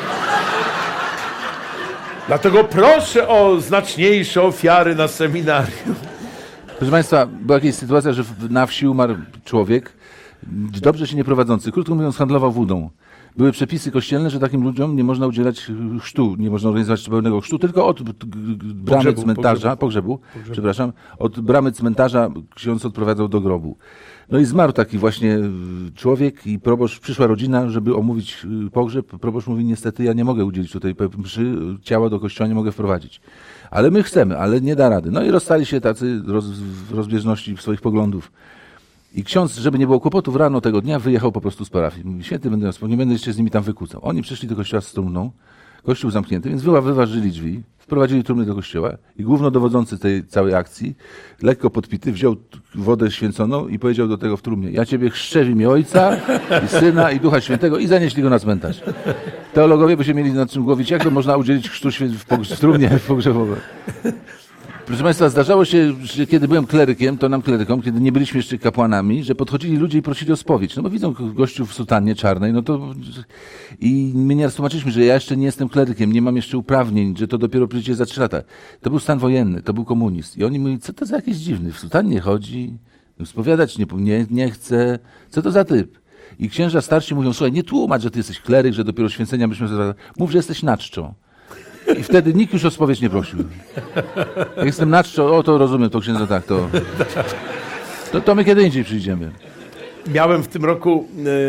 E: Dlatego proszę o znaczniejsze ofiary na seminarium.
F: Proszę Państwa, była jakaś sytuacja, że na wsi umarł człowiek, dobrze się nie prowadzący, krótko mówiąc, handlował wódą. Były przepisy kościelne, że takim ludziom nie można udzielać chrztu, nie można organizować pełnego chrztu, tylko od bramy cmentarza, pogrzebu, od bramy cmentarza ksiądz odprowadzał do grobu. No i zmarł taki właśnie człowiek i proboszcz, przyszła rodzina, żeby omówić pogrzeb. Proboszcz mówi: niestety ja nie mogę udzielić tutaj mszy, ciała do kościoła nie mogę wprowadzić. Ale my chcemy, ale nie da rady. No i rozstali się tacy w rozbieżności swoich poglądów. I ksiądz, żeby nie było kłopotów, rano tego dnia wyjechał po prostu z parafii. Mówi: święty będę, nie będę jeszcze z nimi tam wykłócał. Oni przyszli do kościoła z trumną, kościół zamknięty, więc wyważyli drzwi, wprowadzili trumny do kościoła i głównodowodzący tej całej akcji, lekko podpity, wziął wodę święconą i powiedział do tego w trumnie: ja ciebie chrzczę w imię Ojca i Syna i Ducha Świętego, i zanieśli go na cmentarz. Teologowie by się mieli nad czym głowić, jak to można udzielić chrztu w trumnie pogrzebowej. Proszę Państwa, zdarzało się, że kiedy byłem klerykiem, to nam klerykom, kiedy nie byliśmy jeszcze kapłanami, że podchodzili ludzie i prosili o spowiedź. No bo widzą gościu w sutannie czarnej, no to... I my nieraz tłumaczyliśmy, że ja jeszcze nie jestem klerykiem, nie mam jeszcze uprawnień, że to dopiero przyjdzie za 3 lata. To był stan wojenny, to był komunizm. I oni mówili: co to za jakiś dziwny, w sutannie chodzi, spowiadać nie chce, co to za typ? I księża starsi mówią: słuchaj, nie tłumacz, że ty jesteś kleryk, że dopiero święcenia byśmy... Mów, że jesteś naczczą. I wtedy nikt już o spowiedź nie prosił. Jak jestem naczczą, to rozumiem, to księdza tak, to my kiedy indziej przyjdziemy.
E: Miałem w tym roku,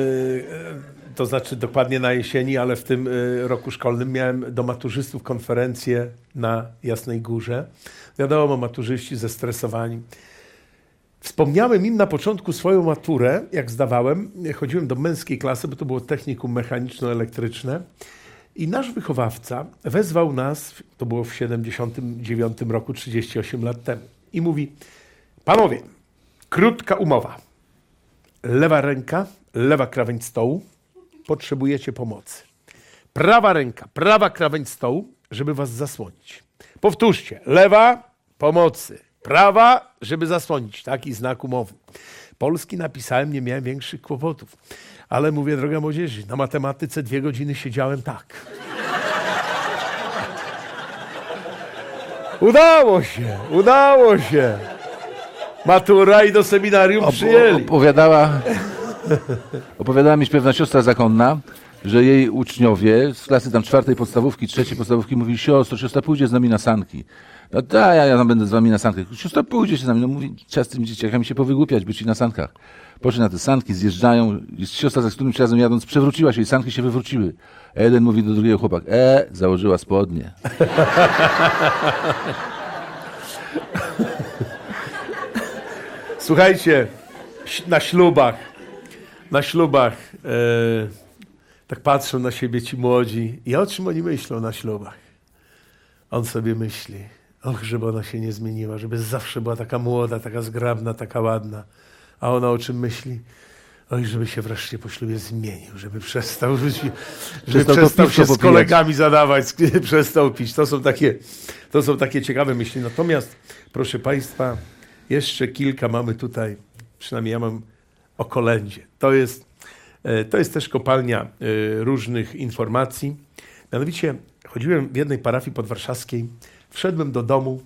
E: to znaczy dokładnie na jesieni, ale w tym roku szkolnym miałem do maturzystów konferencję na Jasnej Górze. Wiadomo, maturzyści zestresowani. Wspomniałem im na początku swoją maturę, jak zdawałem. Chodziłem do męskiej klasy, bo to było technikum mechaniczno-elektryczne. I nasz wychowawca wezwał nas, to było w 79 roku, 38 lat temu, i mówi: panowie, krótka umowa. Lewa ręka, lewa krawędź stołu, potrzebujecie pomocy. Prawa ręka, prawa krawędź stołu, żeby was zasłonić. Powtórzcie: lewa, pomocy. Prawa, żeby zasłonić. Taki znak umowy. Polski napisałem, nie miałem większych kłopotów. Ale mówię: droga młodzieży, na matematyce 2 godziny siedziałem tak. Udało się. Matura i do seminarium przyjęli.
F: Opowiadała mi pewna siostra zakonna, że jej uczniowie z klasy tam 4. podstawówki, 3. podstawówki mówili: siostra pójdzie z nami na sanki. No tak, ja tam będę z wami na sankach. Siostra pójdzie się z nami. No mówi: trzeba z tymi dzieciakami się powygłupiać, być i na sankach. Poszli na te sanki, zjeżdżają. Siostra, z którymś razem jadąc, przewróciła się i sanki się wywróciły. A jeden mówi do drugiego: chłopak: założyła spodnie.
E: Słuchajcie, na ślubach tak patrzą na siebie ci młodzi i o czym oni myślą na ślubach? On sobie myśli, och, żeby ona się nie zmieniła, żeby zawsze była taka młoda, taka zgrabna, taka ładna. A ona o czym myśli? Oj, żeby się wreszcie po ślubie zmienił, żeby przestał się z kolegami zadawać, przestał pić. To są takie ciekawe myśli. Natomiast, proszę Państwa, jeszcze kilka mamy tutaj, przynajmniej ja mam o kolędzie. To jest też kopalnia różnych informacji. Mianowicie chodziłem w jednej parafii podwarszawskiej, wszedłem do domu,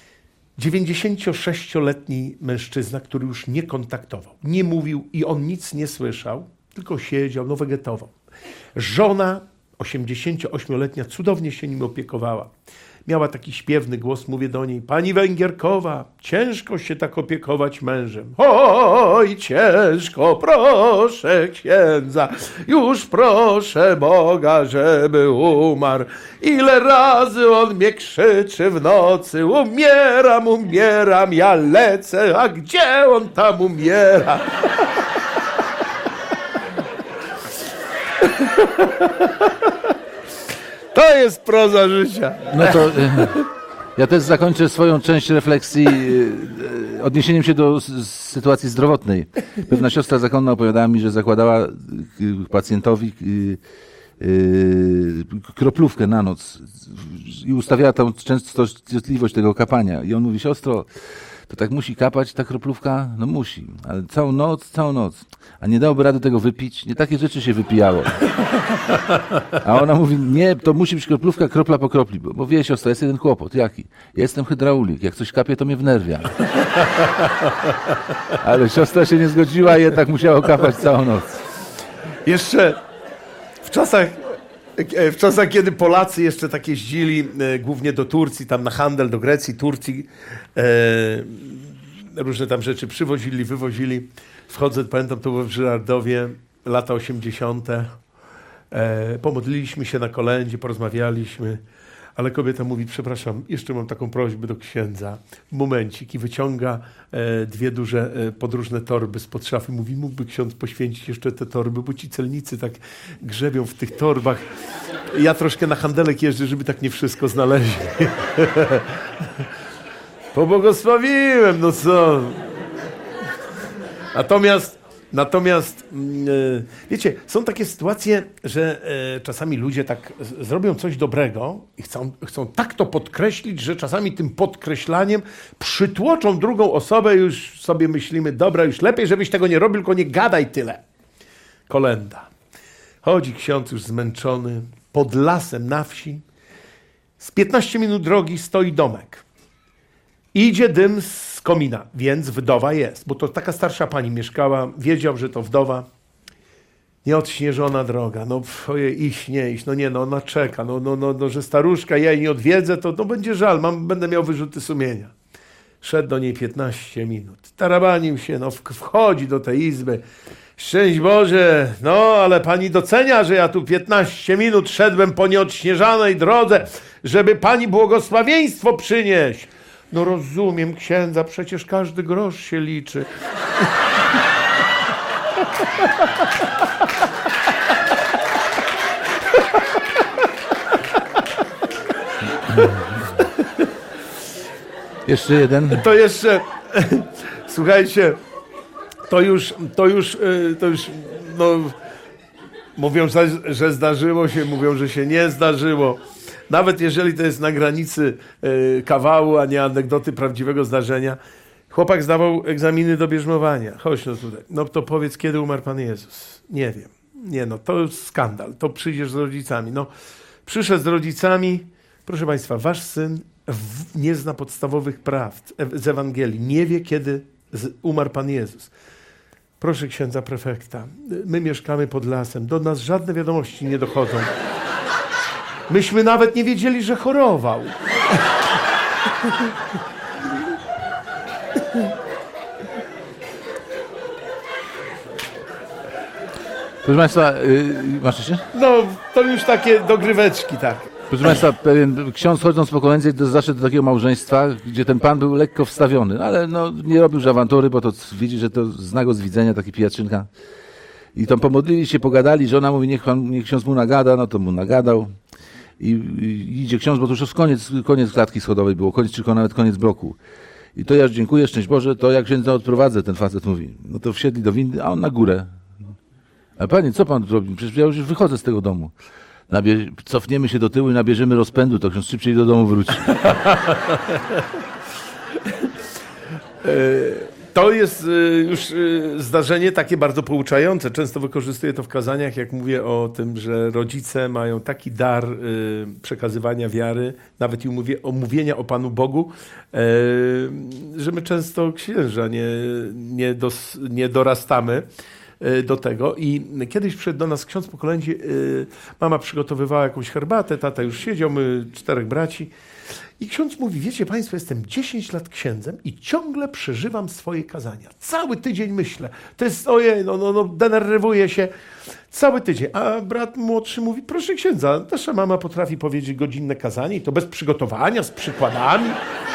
E: 96-letni mężczyzna, który już nie kontaktował, nie mówił i on nic nie słyszał, tylko siedział, wegetował. Żona, 88-letnia, cudownie się nim opiekowała. Miała taki śpiewny głos, mówię do niej, pani Węgierkowa, ciężko się tak opiekować mężem. Oj, ciężko, proszę księdza, już proszę Boga, żeby umarł. Ile razy on mnie krzyczy w nocy, umieram, ja lecę, a gdzie on tam umiera? To jest proza życia.
F: No to ja też zakończę swoją część refleksji odniesieniem się do sytuacji zdrowotnej. Pewna siostra zakonna opowiadała mi, że zakładała pacjentowi kroplówkę na noc i ustawiała tam częstotliwość tego kapania. I on mówi, siostro, to tak musi kapać ta kroplówka? No musi, ale całą noc. A nie dałoby rady tego wypić? Nie takie rzeczy się wypijało. A ona mówi, nie, to musi być kroplówka, kropla po kropli. Bo wie, siostra, jest jeden kłopot. Jaki? Ja jestem hydraulik. Jak coś kapie, to mnie wnerwia. Ale siostra się nie zgodziła i jednak musiała kapać całą noc.
E: Jeszcze w czasach, kiedy Polacy jeszcze tak jeździli głównie do Turcji, tam na handel, do Grecji, Turcji, różne tam rzeczy przywozili, wywozili. Wchodzę, pamiętam, to było w Żyrardowie, lata 80. Pomodliliśmy się na kolędzie, porozmawialiśmy, ale kobieta mówi, przepraszam, jeszcze mam taką prośbę do księdza. Momencik, i wyciąga dwie duże podróżne torby spod szafy. Mówi, mógłby ksiądz poświęcić jeszcze te torby, bo ci celnicy tak grzebią w tych torbach. Ja troszkę na handelek jeżdżę, żeby tak nie wszystko znaleźli. Pobłogosławiłem, no co? Natomiast wiecie, są takie sytuacje, że czasami ludzie tak zrobią coś dobrego i chcą tak to podkreślić, że czasami tym podkreślaniem przytłoczą drugą osobę i już sobie myślimy, dobra, już lepiej, żebyś tego nie robił, tylko nie gadaj tyle. Kolenda. Chodzi ksiądz już zmęczony, pod lasem na wsi. Z 15 minut drogi stoi domek. Idzie dym z komina, więc wdowa jest, bo to taka starsza pani mieszkała, wiedział, że to wdowa. Nieodśnieżona droga, no iść, nie iść, ona czeka, że staruszka, ja jej nie odwiedzę, to będzie żal, będę miał wyrzuty sumienia. Szedł do niej 15 minut, tarabanił się, wchodzi do tej izby. Szczęść Boże, ale pani docenia, że ja tu 15 minut szedłem po nieodśnieżanej drodze, żeby pani błogosławieństwo przynieść. No rozumiem, księdza, przecież każdy grosz się liczy.
F: Jeszcze jeden.
E: To jeszcze, słuchajcie, to już, mówią, że zdarzyło się, mówią, że się nie zdarzyło. Nawet jeżeli to jest na granicy kawału, a nie anegdoty prawdziwego zdarzenia. Chłopak zdawał egzaminy do bierzmowania. Chodź tutaj. To powiedz, kiedy umarł Pan Jezus. Nie wiem. To jest skandal. To przyjdziesz z rodzicami. Przyszedł z rodzicami. Proszę Państwa, wasz syn nie zna podstawowych prawd z Ewangelii. Nie wie, kiedy umarł Pan Jezus. Proszę księdza prefekta. My mieszkamy pod lasem. Do nas żadne wiadomości nie dochodzą. Myśmy nawet nie wiedzieli, że chorował.
F: Proszę Państwa, masz jeszcze?
E: To już takie dogryweczki, tak.
F: Proszę Państwa, pewien ksiądz chodząc po kolędzie zaszedł do takiego małżeństwa, gdzie ten pan był lekko wstawiony, ale no, nie robił już awantury, bo to widzi, że to zna go z widzenia, taki pijaczynka. I tam pomodlili się, pogadali, żona mówi, niech ksiądz mu nagada, no to mu nagadał. I idzie ksiądz, bo to już koniec klatki schodowej było, tylko nawet koniec bloku. I to ja dziękuję, szczęść Boże, to jak księdza odprowadzę, ten facet mówi. No to wsiedli do windy, a on na górę. A panie, co pan robi? Przecież ja już wychodzę z tego domu. Cofniemy się do tyłu i nabierzemy rozpędu, to ksiądz szybciej do domu wróci.
E: To jest już zdarzenie takie bardzo pouczające. Często wykorzystuję to w kazaniach, jak mówię o tym, że rodzice mają taki dar przekazywania wiary, nawet i mówienia o Panu Bogu, że my często księża nie dorastamy do tego. I kiedyś przyszedł do nas ksiądz po kolędzie, mama przygotowywała jakąś herbatę, tata już siedział, my 4 braci. I ksiądz mówi, wiecie państwo, jestem 10 lat księdzem i ciągle przeżywam swoje kazania. Cały tydzień myślę, to jest, ojej, denerwuję się. Cały tydzień. A brat młodszy mówi, proszę księdza, nasza mama potrafi powiedzieć godzinne kazanie i to bez przygotowania, z przykładami.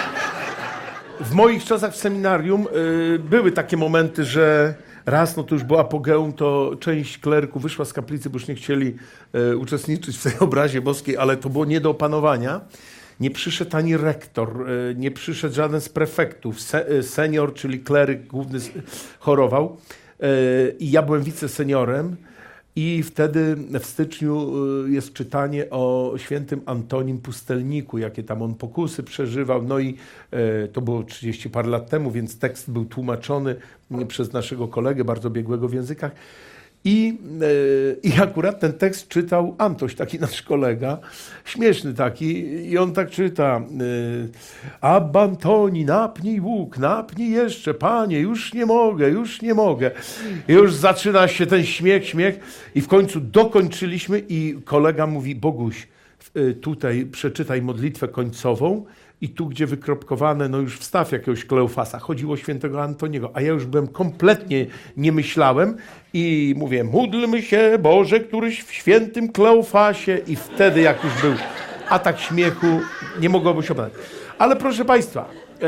E: W moich czasach w seminarium były takie momenty, że raz, to już było apogeum, to część kleryków wyszła z kaplicy, bo już nie chcieli uczestniczyć w tej obrazie boskiej, ale to było nie do opanowania. Nie przyszedł ani rektor, nie przyszedł żaden z prefektów. Senior, czyli kleryk główny chorował i ja byłem wiceseniorem i wtedy w styczniu jest czytanie o świętym Antonim Pustelniku, jakie tam on pokusy przeżywał. No i to było 30 parę lat temu, więc tekst był tłumaczony przez naszego kolegę, bardzo biegłego w językach. I akurat ten tekst czytał Antoś, taki nasz kolega, śmieszny taki, i on tak czyta: Abba Antoni, napnij łuk, napnij jeszcze, panie, już nie mogę. I już zaczyna się ten śmiech i w końcu dokończyliśmy i kolega mówi: Boguś, tutaj przeczytaj modlitwę końcową i tu, gdzie wykropkowane, już wstaw jakiegoś Kleofasa. Chodziło o świętego Antoniego, a ja już byłem kompletnie, nie myślałem i mówię: módlmy się, Boże, któryś w świętym Kleofasie. I wtedy, jak już był atak śmiechu, nie mogłoby się obrać. Ale proszę Państwa,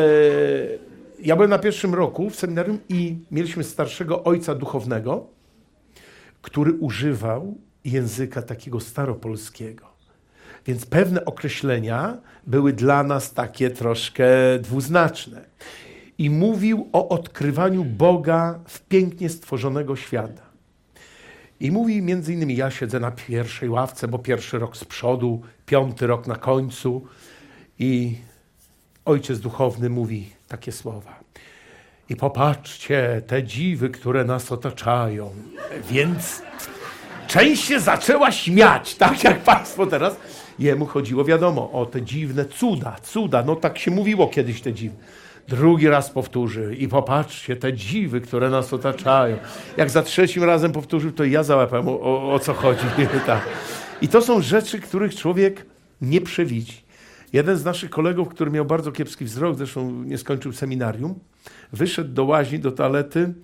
E: ja byłem na 1. roku w seminarium i mieliśmy starszego ojca duchownego, który używał języka takiego staropolskiego. Więc pewne określenia były dla nas takie troszkę dwuznaczne. I mówił o odkrywaniu Boga w pięknie stworzonego świata. I mówi między innymi, ja siedzę na pierwszej ławce, bo 1. rok z przodu, 5. rok na końcu. I ojciec duchowny mówi takie słowa: i popatrzcie, te dziwy, które nas otaczają. Więc część się zaczęła śmiać, tak jak Państwo teraz. Jemu chodziło, wiadomo, o te dziwne cuda. No tak się mówiło kiedyś, te dziwy. Drugi raz powtórzył: i popatrzcie, te dziwy, które nas otaczają. Jak za 3. razem powtórzył, to ja załapałem, o co chodzi. Tak. I to są rzeczy, których człowiek nie przewidzi. Jeden z naszych kolegów, który miał bardzo kiepski wzrok, zresztą nie skończył seminarium, wyszedł do łaźni, do toalety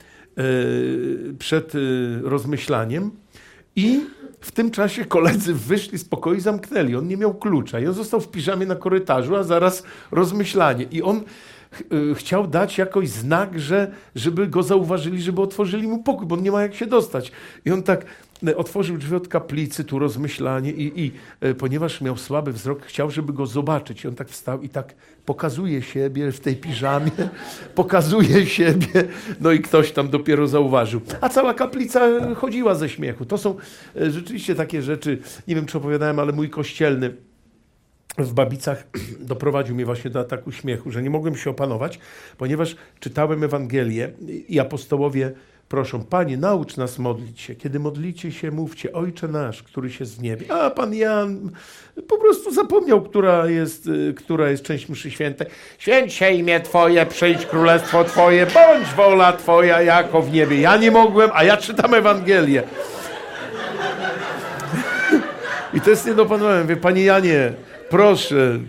E: przed rozmyślaniem i w tym czasie koledzy wyszli z pokoju i zamknęli. On nie miał klucza i on został w piżamie na korytarzu, a zaraz rozmyślanie. I on chciał dać jakoś znak, żeby go zauważyli, żeby otworzyli mu pokój, bo on nie ma jak się dostać. I on tak otworzył drzwi od kaplicy, tu rozmyślanie i ponieważ miał słaby wzrok, chciał, żeby go zobaczyć. I on tak wstał i tak pokazuje siebie w tej piżamie, pokazuje siebie, no i ktoś tam dopiero zauważył. A cała kaplica chodziła ze śmiechu. To są rzeczywiście takie rzeczy, nie wiem, czy opowiadałem, ale mój kościelny w Babicach doprowadził mnie właśnie do ataku śmiechu, że nie mogłem się opanować, ponieważ czytałem Ewangelię i apostołowie proszą: Panie, naucz nas modlić się. Kiedy modlicie się, mówcie: Ojcze nasz, któryś jest w niebie. A pan Jan po prostu zapomniał, która jest część mszy świętej. Święć się imię Twoje, przyjdź królestwo Twoje, bądź wola Twoja jako w niebie. Ja nie mogłem, a ja czytam Ewangelię. I to jest nie do opanowania. Mówię: Panie Janie, proszę,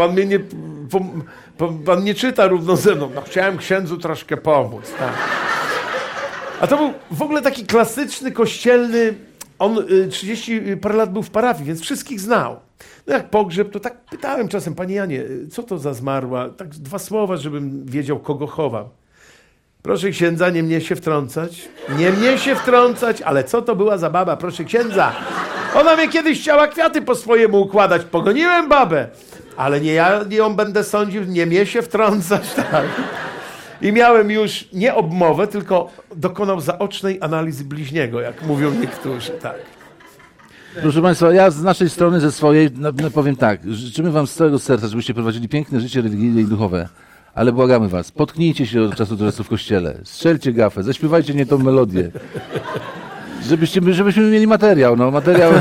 E: pan nie czyta równo ze mną. No, chciałem księdzu troszkę pomóc. Tak. A to był w ogóle taki klasyczny, kościelny. On 30 parę lat był w parafii, więc wszystkich znał. No jak pogrzeb, to tak pytałem czasem, panie Janie, co to za zmarła? Tak 2 słowa, żebym wiedział, kogo chowam. Proszę księdza, nie mnie się wtrącać. Nie mnie się wtrącać, ale co to była za baba, proszę księdza? Ona mnie kiedyś chciała kwiaty po swojemu układać. Pogoniłem babę. Ale nie ja ją będę sądził, nie mnie się wtrącać, tak. I miałem już nie obmowę, tylko dokonał zaocznej analizy bliźniego, jak mówią niektórzy, tak.
F: Proszę Państwa, ja z naszej strony, ze swojej, powiem tak, życzymy Wam z całego serca, żebyście prowadzili piękne życie religijne i duchowe, ale błagamy Was, potknijcie się od czasu do czasu w kościele, strzelcie gafę, zaśpiewajcie nie tą melodię, żebyśmy mieli materiał, no materiał.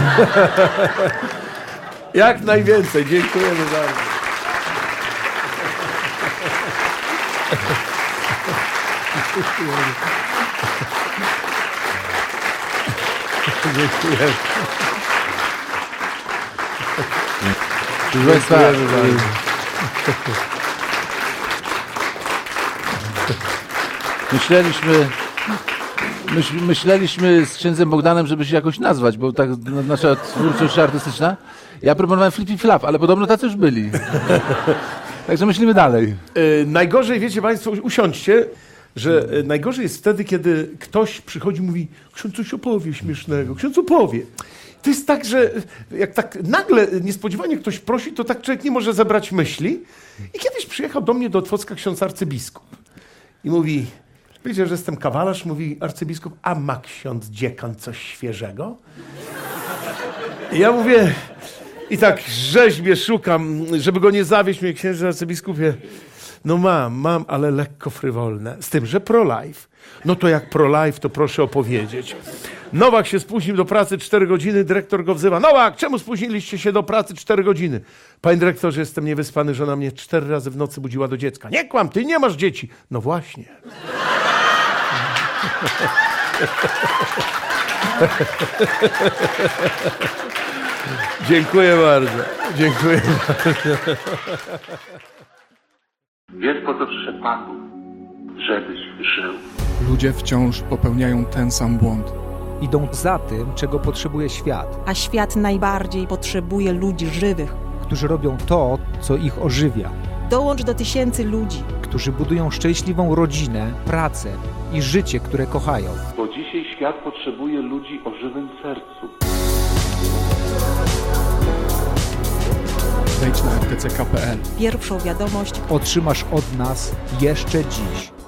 E: Jak najwięcej, dziękujemy bardzo. Dziękujemy.
F: Proszę Państwa, myśleliśmy z księdzem Bogdanem, żeby się jakoś nazwać, bo tak nasza twórczość artystyczna. Ja proponowałem Flippy Flap, ale podobno tacy już byli. Także myślimy dalej.
E: Najgorzej, wiecie Państwo, usiądźcie, że najgorzej jest wtedy, kiedy ktoś przychodzi i mówi, ksiądz coś opowie śmiesznego, ksiądz opowie. To jest tak, że jak tak nagle, niespodziewanie ktoś prosi, to tak człowiek nie może zebrać myśli. I kiedyś przyjechał do mnie do Otwocka ksiądz arcybiskup i mówi, wiecie, że jestem kawalarz, mówi arcybiskup, a ma ksiądz dziekan coś świeżego? I ja mówię, i tak rzeźbię, szukam, żeby go nie zawieść, mówię, księże arcybiskupie, no mam, ale lekko frywolne. Z tym, że pro-life. No to jak pro-life, to proszę opowiedzieć. Nowak się spóźnił do pracy 4 godziny, dyrektor go wzywa. Nowak, czemu spóźniliście się do pracy 4 godziny? Panie dyrektorze, jestem niewyspany, żona mnie 4 razy w nocy budziła do dziecka. Nie kłam, ty nie masz dzieci. No właśnie. Dziękuję bardzo. Dziękuję bardzo.
A: Wiesz, po to przyszedł Pan Bóg, żebyś żył.
B: Ludzie wciąż popełniają ten sam błąd.
C: Idą za tym, czego potrzebuje świat,
D: A świat najbardziej potrzebuje ludzi żywych.
C: którzy robią to, co ich ożywia,
D: Dołącz do tysięcy ludzi.
C: którzy budują szczęśliwą rodzinę, pracę i życie, które kochają.
A: Bo dzisiaj świat potrzebuje ludzi o żywym sercu.
B: Wejdź na rtck.pl.
D: Pierwszą wiadomość
C: Otrzymasz od nas jeszcze dziś.